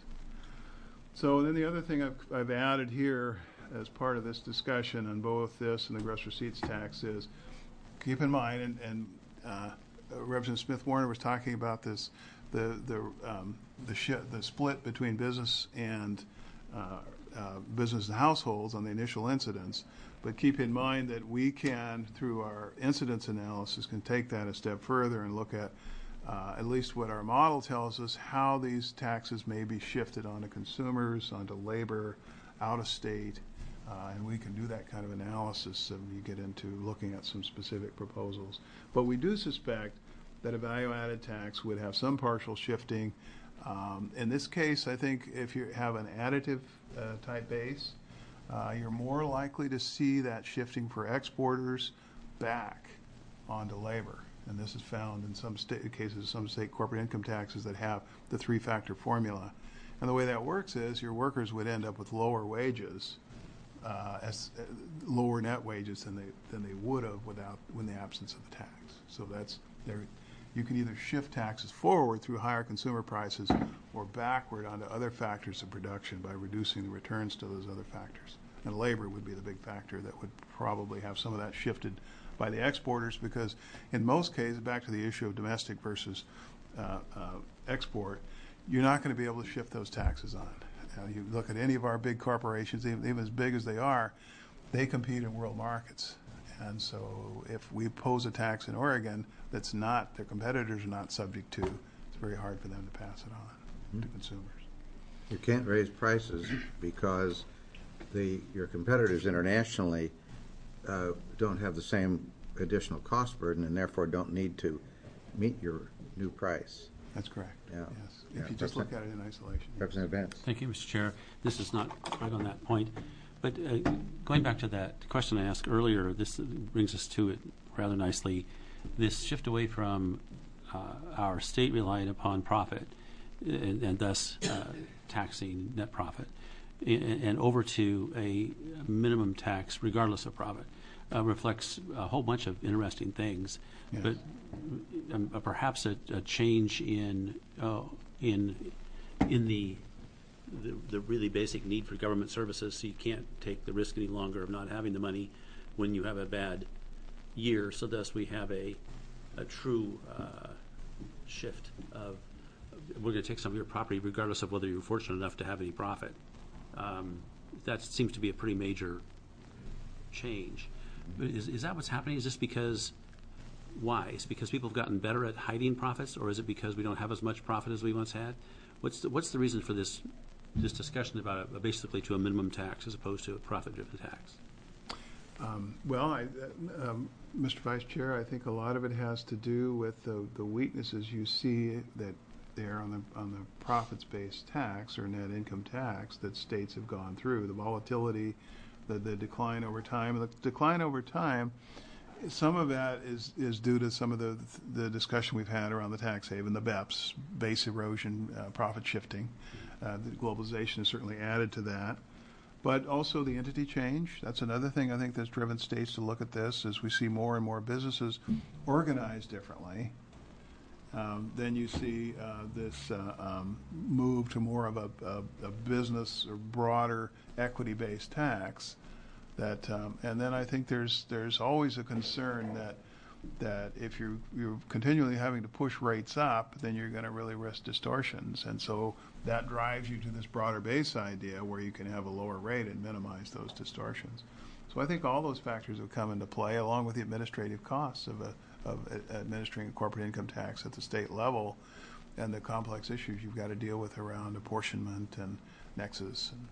So then the other thing I've, I've added here as part of this discussion on both this and the gross receipts tax is keep in mind, and, and uh, Representative Smith Warner was talking about this, the, the, um, the, sh- the split between business and uh, uh, business and households on the initial incidence. But keep in mind that we can, through our incidence analysis, can take that a step further and look at uh, at least what our model tells us, how these taxes may be shifted onto consumers, onto labor, out of state, uh, and we can do that kind of analysis when you get into looking at some specific proposals. But we do suspect that a value-added tax would have some partial shifting. Um, in this case, I think if you have an additive uh, type base, Uh, you're more likely to see that shifting for exporters back onto labor. And this is found in some state cases, some state corporate income taxes that have the three-factor formula. And the way that works is your workers would end up with lower wages, uh, as uh, lower net wages than they than they would have without in the absence of the tax. So that's there. You can either shift taxes forward through higher consumer prices or backward onto other factors of production by reducing the returns to those other factors. And labor would be the big factor that would probably have some of that shifted by the exporters because in most cases, back to the issue of domestic versus uh, uh, export, you're not going to be able to shift those taxes on. Uh, you look at any of our big corporations, even, even as big as they are, they compete in world markets. And so if we pose a tax in Oregon that's not, their competitors are not subject to, it's very hard for them to pass it on mm-hmm. to consumers. You can't raise prices because the your competitors internationally uh, don't have the same additional cost burden and therefore don't need to meet your new price. That's correct. Yeah. Yes. If Yeah. you just look at it in isolation. Representative Vance. Thank you, Mister Chair. This is not right on that point. But uh, going back to that question I asked earlier, this brings us to it rather nicely. This shift away from uh, our state reliant upon profit and, and thus uh, taxing net profit and, and over to a minimum tax regardless of profit uh, reflects a whole bunch of interesting things. Yes. But um, uh, perhaps a, a change in uh, in in the The, the really basic need for government services, so you can't take the risk any longer of not having the money when you have a bad year. So thus we have a a true uh, shift of we're going to take some of your property regardless of whether you're fortunate enough to have any profit. Um, that seems to be a pretty major change. But is, is that what's happening? Is this because, why? Is it because people have gotten better at hiding profits, or is it because we don't have as much profit as we once had? What's the, what's the reason for this this discussion about a, basically to a minimum tax as opposed to a profit-driven tax? Um, well, I, uh, um, Mister Vice Chair, I think a lot of it has to do with the, the weaknesses you see that there on the on the profits-based tax or net income tax that states have gone through. The volatility, the, the decline over time. The decline over time, some of that is, is due to some of the the discussion we've had around the tax haven, the B E P S, base erosion, uh, profit shifting. Uh, the globalization has certainly added to that. But also the entity change. That's another thing I think that's driven states to look at this as we see more and more businesses organized differently. Um, then you see uh, this uh, um, move to more of a, a, a business or broader equity-based tax. That um, and then I think there's there's always a concern that that if you're you're continually having to push rates up, then you're going to really risk distortions, and so that drives you to this broader base idea where you can have a lower rate and minimize those distortions. So I think all those factors have come into play, along with the administrative costs of a of administering a corporate income tax at the state level, and the complex issues you've got to deal with around apportionment and nexus. And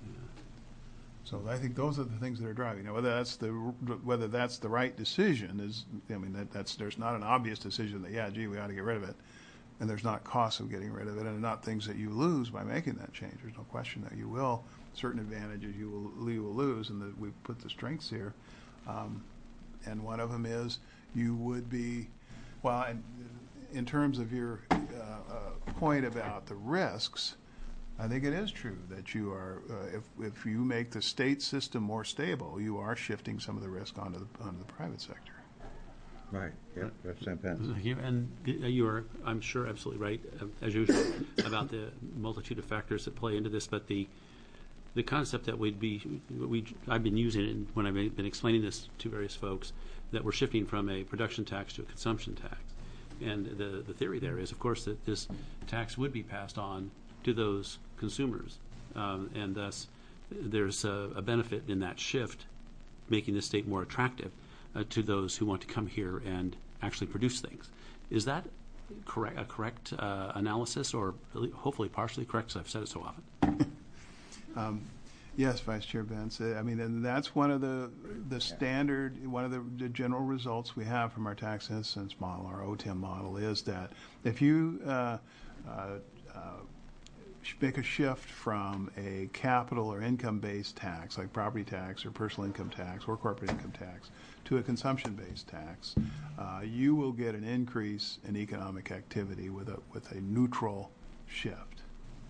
so I think those are the things that are driving. Now, whether that's the whether that's the right decision is, I mean, that, that's there's not an obvious decision that yeah, gee, we ought to get rid of it, and there's not costs of getting rid of it, and not things that you lose by making that change. There's no question that you will. Certain advantages you will you will lose, and that we put the strengths here, um, and one of them is you would be, well, in, in terms of your uh, uh, point about the risks. I think it is true that you are, uh, if if you make the state system more stable, you are shifting some of the risk onto the onto the private sector. Right. Yep. Representative Pence. And you are, I'm sure, absolutely right, uh, as usual, about the multitude of factors that play into this. But the the concept that we'd be, we I've been using it when I've been explaining this to various folks, that we're shifting from a production tax to a consumption tax. And the the theory there is, of course, that this tax would be passed on to those consumers, um, and thus there's a, a benefit in that shift, making the state more attractive uh, to those who want to come here and actually produce things. Is that correct? A correct uh, analysis, or hopefully partially correct? Because I've said it so often. um, yes, Vice Chair Bentz. I mean, and that's one of the the standard, one of the, the general results we have from our tax incidence model, our O T I M model, is that if you uh, uh, uh, make a shift from a capital or income-based tax, like property tax or personal income tax or corporate income tax, to a consumption-based tax, uh, you will get an increase in economic activity with a with a neutral shift.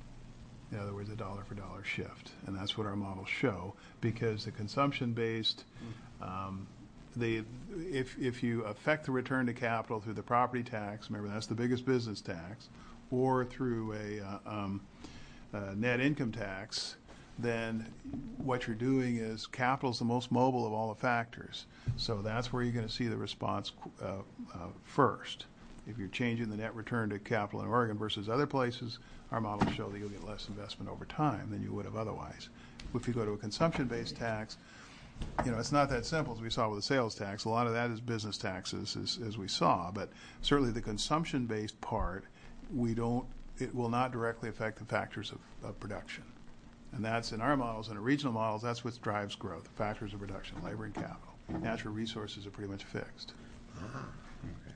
In other words, a dollar-for-dollar shift, and that's what our models show. Because the consumption-based, um, the if if you affect the return to capital through the property tax, remember that's the biggest business tax, or through a uh, um, uh, net income tax, then what you're doing is capital is the most mobile of all the factors. So that's where you're going to see the response uh, uh, first. If you're changing the net return to capital in Oregon versus other places, our models show that you'll get less investment over time than you would have otherwise. If you go to a consumption-based tax, you know, it's not that simple as we saw with the sales tax. A lot of that is business taxes, as, as we saw, but certainly the consumption-based part, we don't, it will not directly affect the factors of, of production. And that's in our models, in our regional models, that's what drives growth, the factors of production, labor and capital. Natural resources are pretty much fixed. Ah, okay.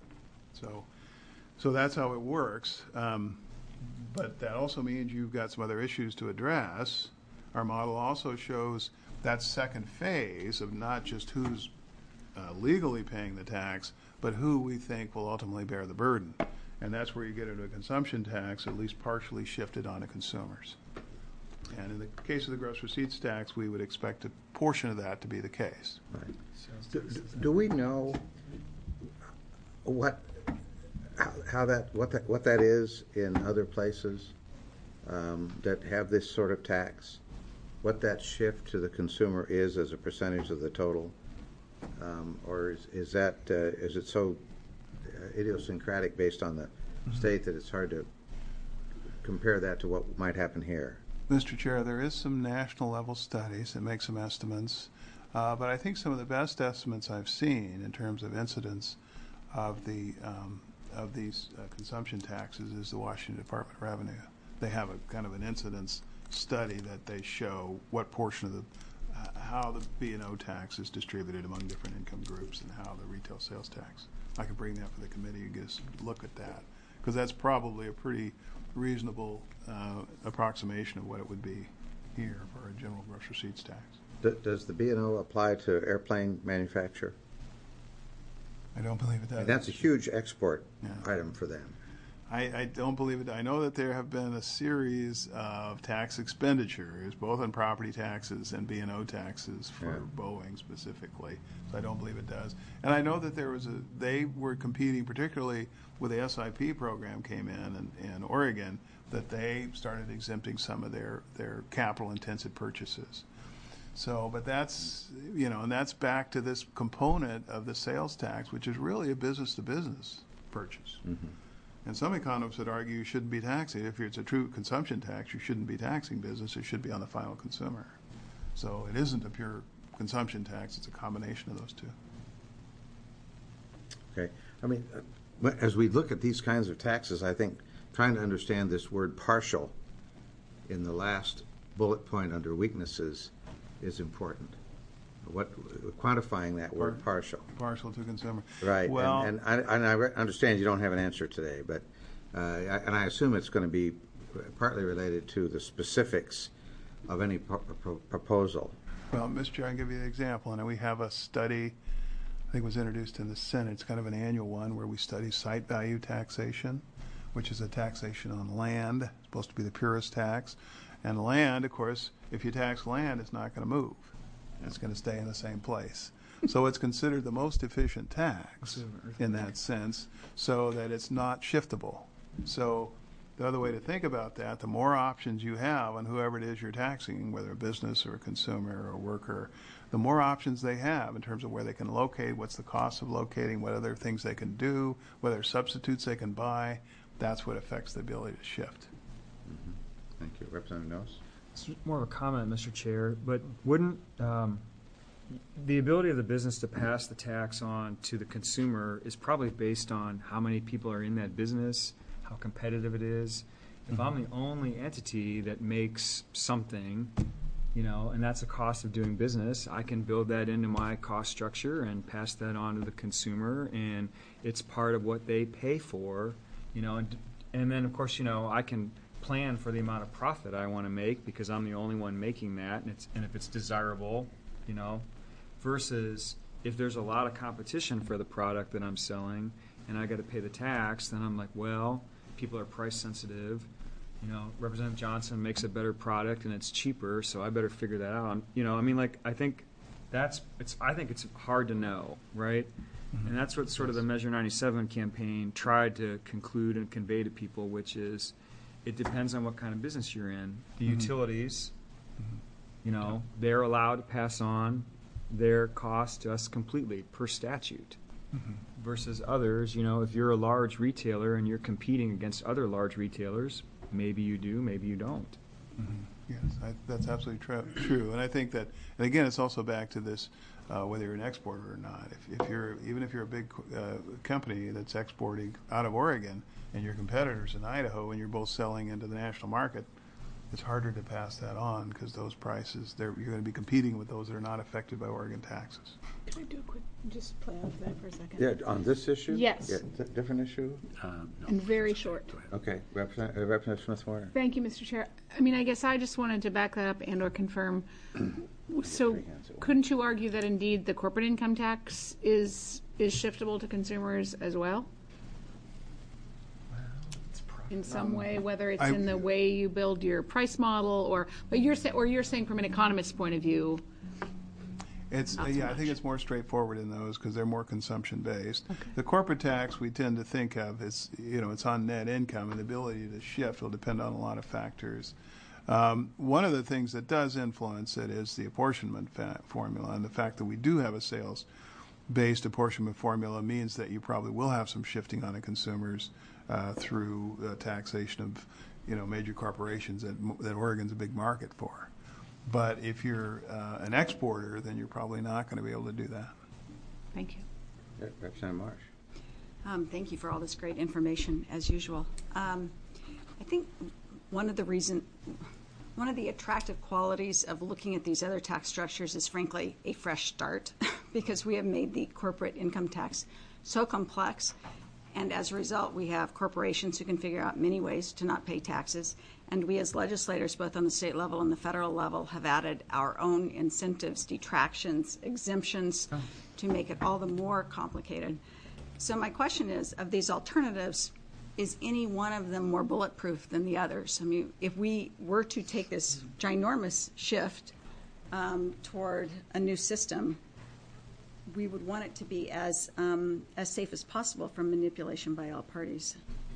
So, so that's how it works. Um, but that also means you've got some other issues to address. Our model also shows that second phase of not just who's uh, legally paying the tax, but who we think will ultimately bear the burden. And that's where you get into a consumption tax, at least partially shifted onto consumers. And in the case of the gross receipts tax, we would expect a portion of that to be the case. Right. Do, do we know what how, how that what that what that is in other places um, that have this sort of tax? What that shift to the consumer is as a percentage of the total, um, or is, is that uh, is it so idiosyncratic based on the mm-hmm. state that it's hard to compare that to what might happen here? Mister Chair, there is some national level studies that make some estimates. Uh, but I think some of the best estimates I've seen in terms of incidence of the um, of these uh, consumption taxes is the Washington Department of Revenue. They have a kind of an incidence study that they show what portion of the uh, how the B and O tax is distributed among different income groups and how the retail sales tax. I can bring that for the committee and just look at that, because that's probably a pretty reasonable uh, approximation of what it would be here for a general gross receipts tax. D- Does the B and O apply to airplane manufacture? I don't believe it does. And that's a huge export Yeah. item for them. I, I don't believe it. I know that there have been a series of tax expenditures, both on property taxes and B and O taxes for Yeah. Boeing specifically. So I don't believe it does. And I know that there was a. They were competing, particularly with the S I P program came in in, in Oregon, that they started exempting some of their their capital intensive purchases. So, but that's, you know, and that's back to this component of the sales tax, which is really a business to business purchase. Mm-hmm. And some economists would argue you shouldn't be taxing. If it's a true consumption tax, you shouldn't be taxing business. It should be on the final consumer. So it isn't a pure consumption tax. It's a combination of those two. Okay. I mean, uh, as we look at these kinds of taxes, I think trying to understand this word partial in the last bullet point under weaknesses is important. What quantifying that word partial. Partial to consumer. Right. Well, and, and I, and I re- understand you don't have an answer today, but uh, I, and I assume it's going to be partly related to the specifics of any pro- pro- proposal. well, Mister Chair, I'll give you an example. And we have a study, I think it was introduced in the Senate. It's kind of an annual one where we study site value taxation, which is a taxation on land. It's supposed to be the purest tax. And land, of course, if you tax land, it's not going to move. It's going to stay in the same place. So it's considered the most efficient tax in that sense, so that it's not shiftable. So the other way to think about that, the more options you have on whoever it is you're taxing, whether a business or a consumer or a worker, the more options they have in terms of where they can locate, what's the cost of locating, what other things they can do, whether substitutes they can buy, that's what affects the ability to shift. Mm-hmm. Thank you. Representative Knauss? It's more of a comment, Mister Chair, but wouldn't um, the ability of the business to pass the tax on to the consumer is probably based on how many people are in that business, how competitive it is. If I'm the only entity that makes something, you know, and that's the cost of doing business, I can build that into my cost structure and pass that on to the consumer, and it's part of what they pay for, you know, and, and then, of course, you know, I can plan for the amount of profit I want to make because I'm the only one making that, and it's and if it's desirable, you know, versus if there's a lot of competition for the product that I'm selling and I got to pay the tax, then I'm like, well, people are price sensitive. You know, Representative Johnson makes a better product and it's cheaper, so I better figure that out. You know, I mean, like, I think that's it's. I think it's hard to know, right? Mm-hmm. And that's what sort of the Measure ninety-seven campaign tried to conclude and convey to people, which is, it depends on what kind of business you're in. The mm-hmm. utilities, mm-hmm. you know, they're allowed to pass on their cost to us completely per statute. Mm-hmm. Versus others, you know, if you're a large retailer and you're competing against other large retailers, maybe you do, maybe you don't. Mm-hmm. Yes, I, that's absolutely tra- true. And I think that, and again, it's also back to this, uh, whether you're an exporter or not. If, if you're, even if you're a big uh, company that's exporting out of Oregon and your competitors in Idaho and you're both selling into the national market, it's harder to pass that on because those prices, they're, you're going to be competing with those that are not affected by Oregon taxes. Can I do a quick, just play off that for a second? Yeah, on this issue? Yes. Yeah, th- different issue? Um, no. And very short. Okay, Representative, uh, Representative Smith-Warner. Thank you, Mister Chair. I mean, I guess I just wanted to back that up and or confirm. So couldn't you argue that indeed the corporate income tax is is shiftable to consumers as well? In some way, whether it's I- in the way you build your price model, or but you're sa- or you're saying from an economist's point of view. It's Not uh, so yeah, I think much. it's more straightforward in those because they're more consumption based. Okay. The corporate tax we tend to think of as, you know, it's on net income, and the ability to shift will depend on a lot of factors. Um, one of the things that does influence it is the apportionment fa- formula, and the fact that we do have a sales based apportionment formula means that you probably will have some shifting on the consumers uh, through uh, taxation of, you know, major corporations that that Oregon's a big market for. But if you're uh, an exporter, then you're probably not going to be able to do that. Thank you. Yeah, Representative Marsh. Um, thank you for all this great information, as usual. Um, I think one of the reason, one of the attractive qualities of looking at these other tax structures is, frankly, a fresh start, because we have made the corporate income tax so complex, and as a result, we have corporations who can figure out many ways to not pay taxes, and we as legislators, both on the state level and the federal level, have added our own incentives, detractions, exemptions to make it all the more complicated. So my question is, of these alternatives, is any one of them more bulletproof than the others? I mean, if we were to take this ginormous shift um, toward a new system, we would want it to be as um, as safe as possible from manipulation by all parties.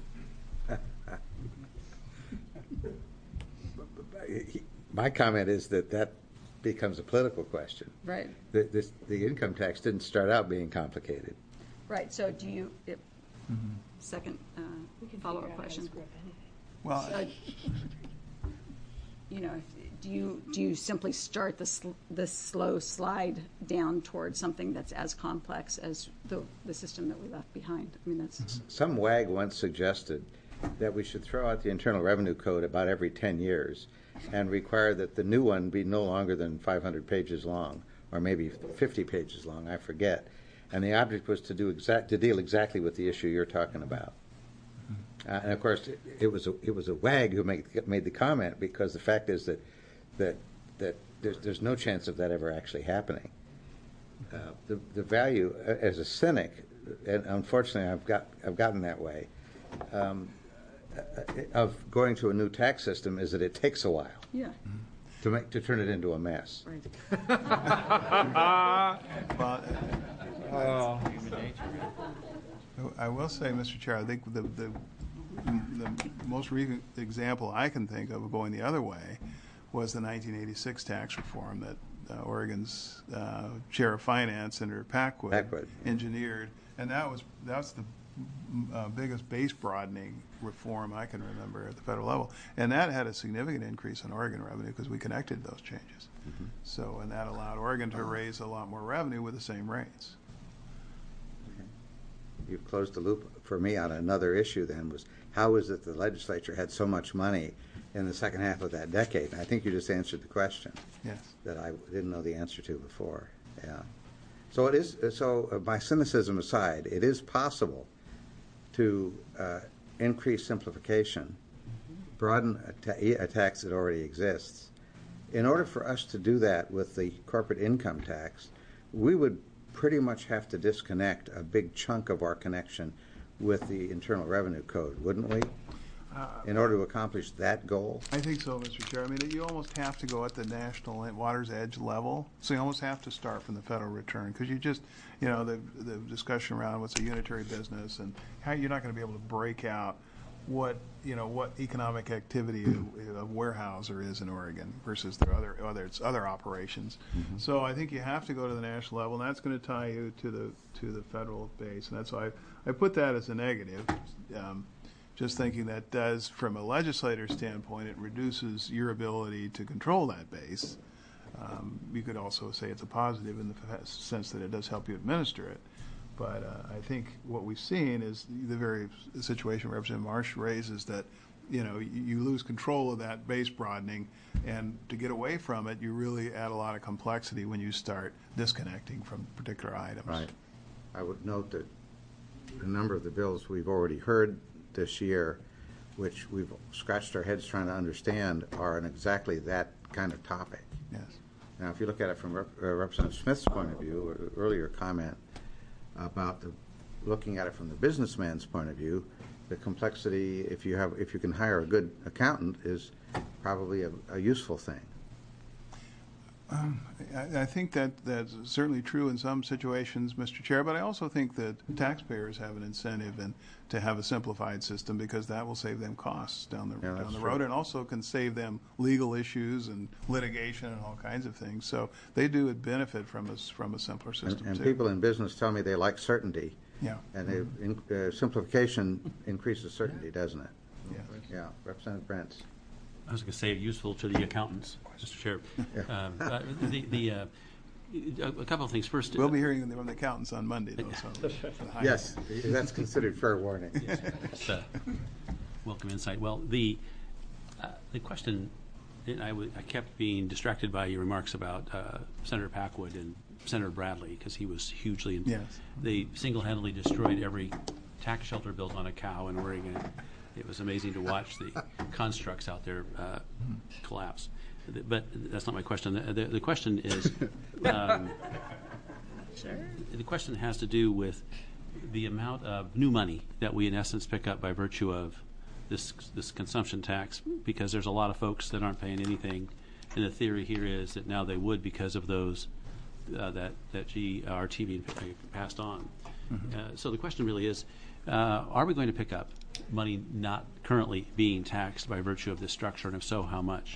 My comment is that that becomes a political question. Right. The, this, the income tax didn't start out being complicated. Right. So do you, it, mm-hmm. second uh, follow-up question. Well, So, you know, do you do you simply start the sl- the slow slide down towards something that's as complex as the the system that we left behind? I mean, that's Some wag once suggested that we should throw out the Internal Revenue Code about every ten years and require that the new one be no longer than five hundred pages long, or maybe fifty pages long, I forget. And the object was to do exact to deal exactly with the issue you're talking about. Uh, and of course, it, it was a it was a wag who made made the comment, because the fact is that that that there's there's no chance of that ever actually happening. Uh, the the value, uh, as a cynic, and unfortunately I've got I've gotten that way, um, uh, of going to a new tax system is that it takes a while. yeah. To make to turn it into a mess. Right. Well, uh, I will say, Mister Chair, I think the, the, the most recent example I can think of going the other way was the nineteen eighty-six tax reform that uh, Oregon's uh, chair of finance, Senator Packwood, Packwood. engineered, and that was that's the uh, biggest base broadening reform I can remember at the federal level, and that had a significant increase in Oregon revenue because we connected those changes. Mm-hmm. So, and that allowed Oregon to raise a lot more revenue with the same rates. You've closed the loop for me on another issue then, was how is it the legislature had so much money in the second half of that decade? And I think you just answered the question. Yes. That I didn't know the answer to before. Yeah. So it is, so uh, my cynicism aside, it is possible to uh, increase simplification, broaden a, ta- a tax that already exists. In order for us to do that with the corporate income tax, we would pretty much have to disconnect a big chunk of our connection with the Internal Revenue Code, wouldn't we? Uh, in order to accomplish that goal? I think so, Mister Chair. I mean, you almost have to go at the national water's edge level. So you almost have to start from the federal return, because you just, you know, the the discussion around what's a unitary business and how you're not going to be able to break out what, you know, what economic activity a, a warehouser is in Oregon versus their other other its other operations. Mm-hmm. So I think you have to go to the national level, and that's going to tie you to the to the federal base, and that's why I, I put that as a negative. Um, Just thinking that does, from a legislator's standpoint, it reduces your ability to control that base. Um, you could also say it's a positive in the sense that it does help you administer it. But uh, I think what we've seen is the very situation Representative Marsh raises, that you know you, you lose control of that base broadening, and to get away from it, you really add a lot of complexity when you start disconnecting from particular items. Right. I would note that a number of the bills we've already heard this year, which we've scratched our heads trying to understand, are on exactly that kind of topic. Yes. Now, if you look at it from Rep- uh, Representative Smith's point of view, or earlier comment about the, looking at it from the businessman's point of view, the complexity, if you have, if you can hire a good accountant, is probably a, a useful thing. Um, I, I think that that's certainly true in some situations, Mister Chair, but I also think that taxpayers have an incentive in, to have a simplified system, because that will save them costs down the, yeah, down the true. road, and also can save them legal issues and litigation and all kinds of things. So they do benefit from a, from a simpler system, And, and too. people in business tell me they like certainty. Yeah. And they, in, uh, simplification increases certainty, doesn't it? Yeah. Yeah. Representative Brents. I was going to say useful to the accountants, Mister Chair. Um, uh, the the uh, a couple of things. First, We'll be hearing from the accountants on Monday, though, so. Yes, that's considered fair warning. Yes, it's, uh, welcome insight. Well, the uh, the question, and I, w- I kept being distracted by your remarks about uh, Senator Packwood and Senator Bradley, because he was hugely. In- Yes. They single-handedly destroyed every tax shelter built on a cow in Oregon. It was amazing to watch the constructs out there uh, collapse. But that's not my question. The, the, the question is, um, Sure. the question has to do with the amount of new money that we in essence pick up by virtue of this this consumption tax, because there's a lot of folks that aren't paying anything, and the theory here is that now they would because of those uh, that that G R T being passed on. Mm-hmm. Uh, so the question really is, uh, are we going to pick up money not currently being taxed by virtue of this structure, and if so, how much?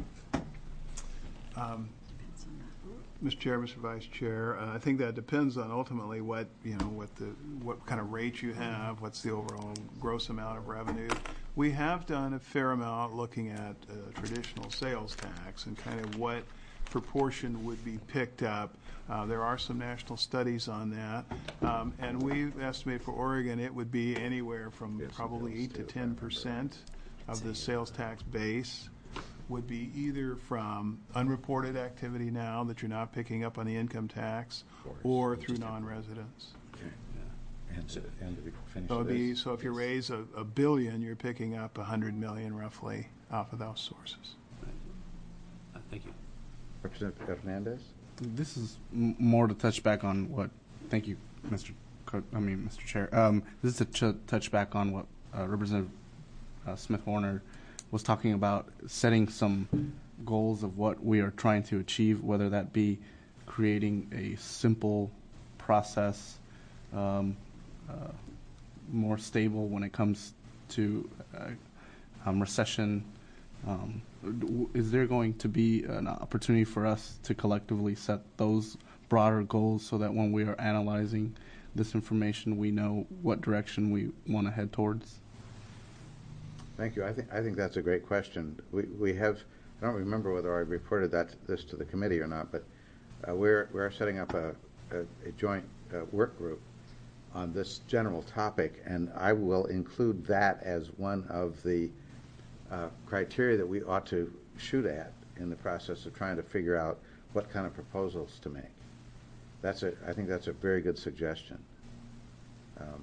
Um, Mister Chair, Mister Vice Chair, uh, I think that depends on ultimately what, you know, what the, what kind of rate you have, what's the overall gross amount of revenue. We have done a fair amount looking at uh, traditional sales tax and kind of what proportion would be picked up. Uh, there are some national studies on that. Um, and we estimate for Oregon it would be anywhere from probably eight to ten percent of the sales tax base would be either from unreported activity now that you're not picking up on the income tax, or through non-residents. Okay. And to, and to finish So, it'd be, this, so if you raise a, a billion, you're picking up a hundred million roughly off of those sources. Uh, thank you. Representative Hernandez? This is m- more to touch back on what. Thank you, Mister Co- I mean, Mister Chair. Um, this is to ch- touch back on what uh, Representative uh, Smith Warner was talking about, setting some goals of what we are trying to achieve, whether that be creating a simple process, um, uh, more stable when it comes to uh, um, recession. Um, is there going to be an opportunity for us to collectively set those broader goals so that when we are analyzing this information, we know what direction we want to head towards? Thank you. I think I think that's a great question. We we have. I don't remember whether I reported that this to the committee or not, but uh, we're we're setting up a a, a joint uh, work group on this general topic, and I will include that as one of the uh, criteria that we ought to shoot at in the process of trying to figure out what kind of proposals to make. That's a. I think that's a very good suggestion. Um,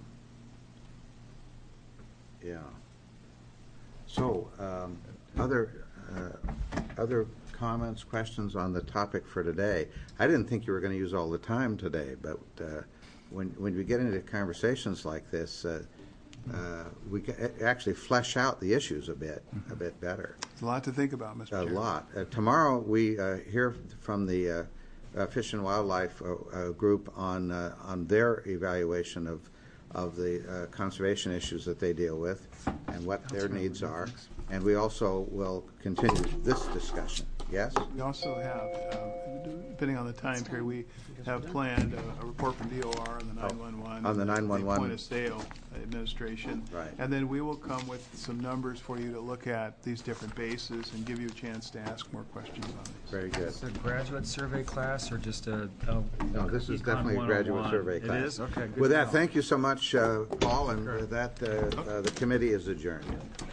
yeah. So, um, other uh, other comments, questions on the topic for today? I didn't think you were going to use all the time today, but uh, when when we get into conversations like this, uh, uh, we ca- actually flesh out the issues a bit a bit better. It's a lot to think about, Mister A Chair. lot. Uh, tomorrow we uh, hear from the uh, uh, Fish and Wildlife uh, uh, group on uh, on their evaluation of of the uh, conservation issues that they deal with and what their needs are. And we also will continue this discussion. Yes? We also have, uh, depending on the time period, we have planned a, a report from D O R on the nine one one. On the nine one one. Point of sale administration. Right. And then we will come with some numbers for you to look at these different bases and give you a chance to ask more questions on these. Very good. Is it a graduate survey class or just a? Oh, No, this is Econ definitely a graduate one oh one? survey class. It is? Okay, good With to that, know. thank you so much, uh, Paul, and with that, uh, uh, the committee is adjourned.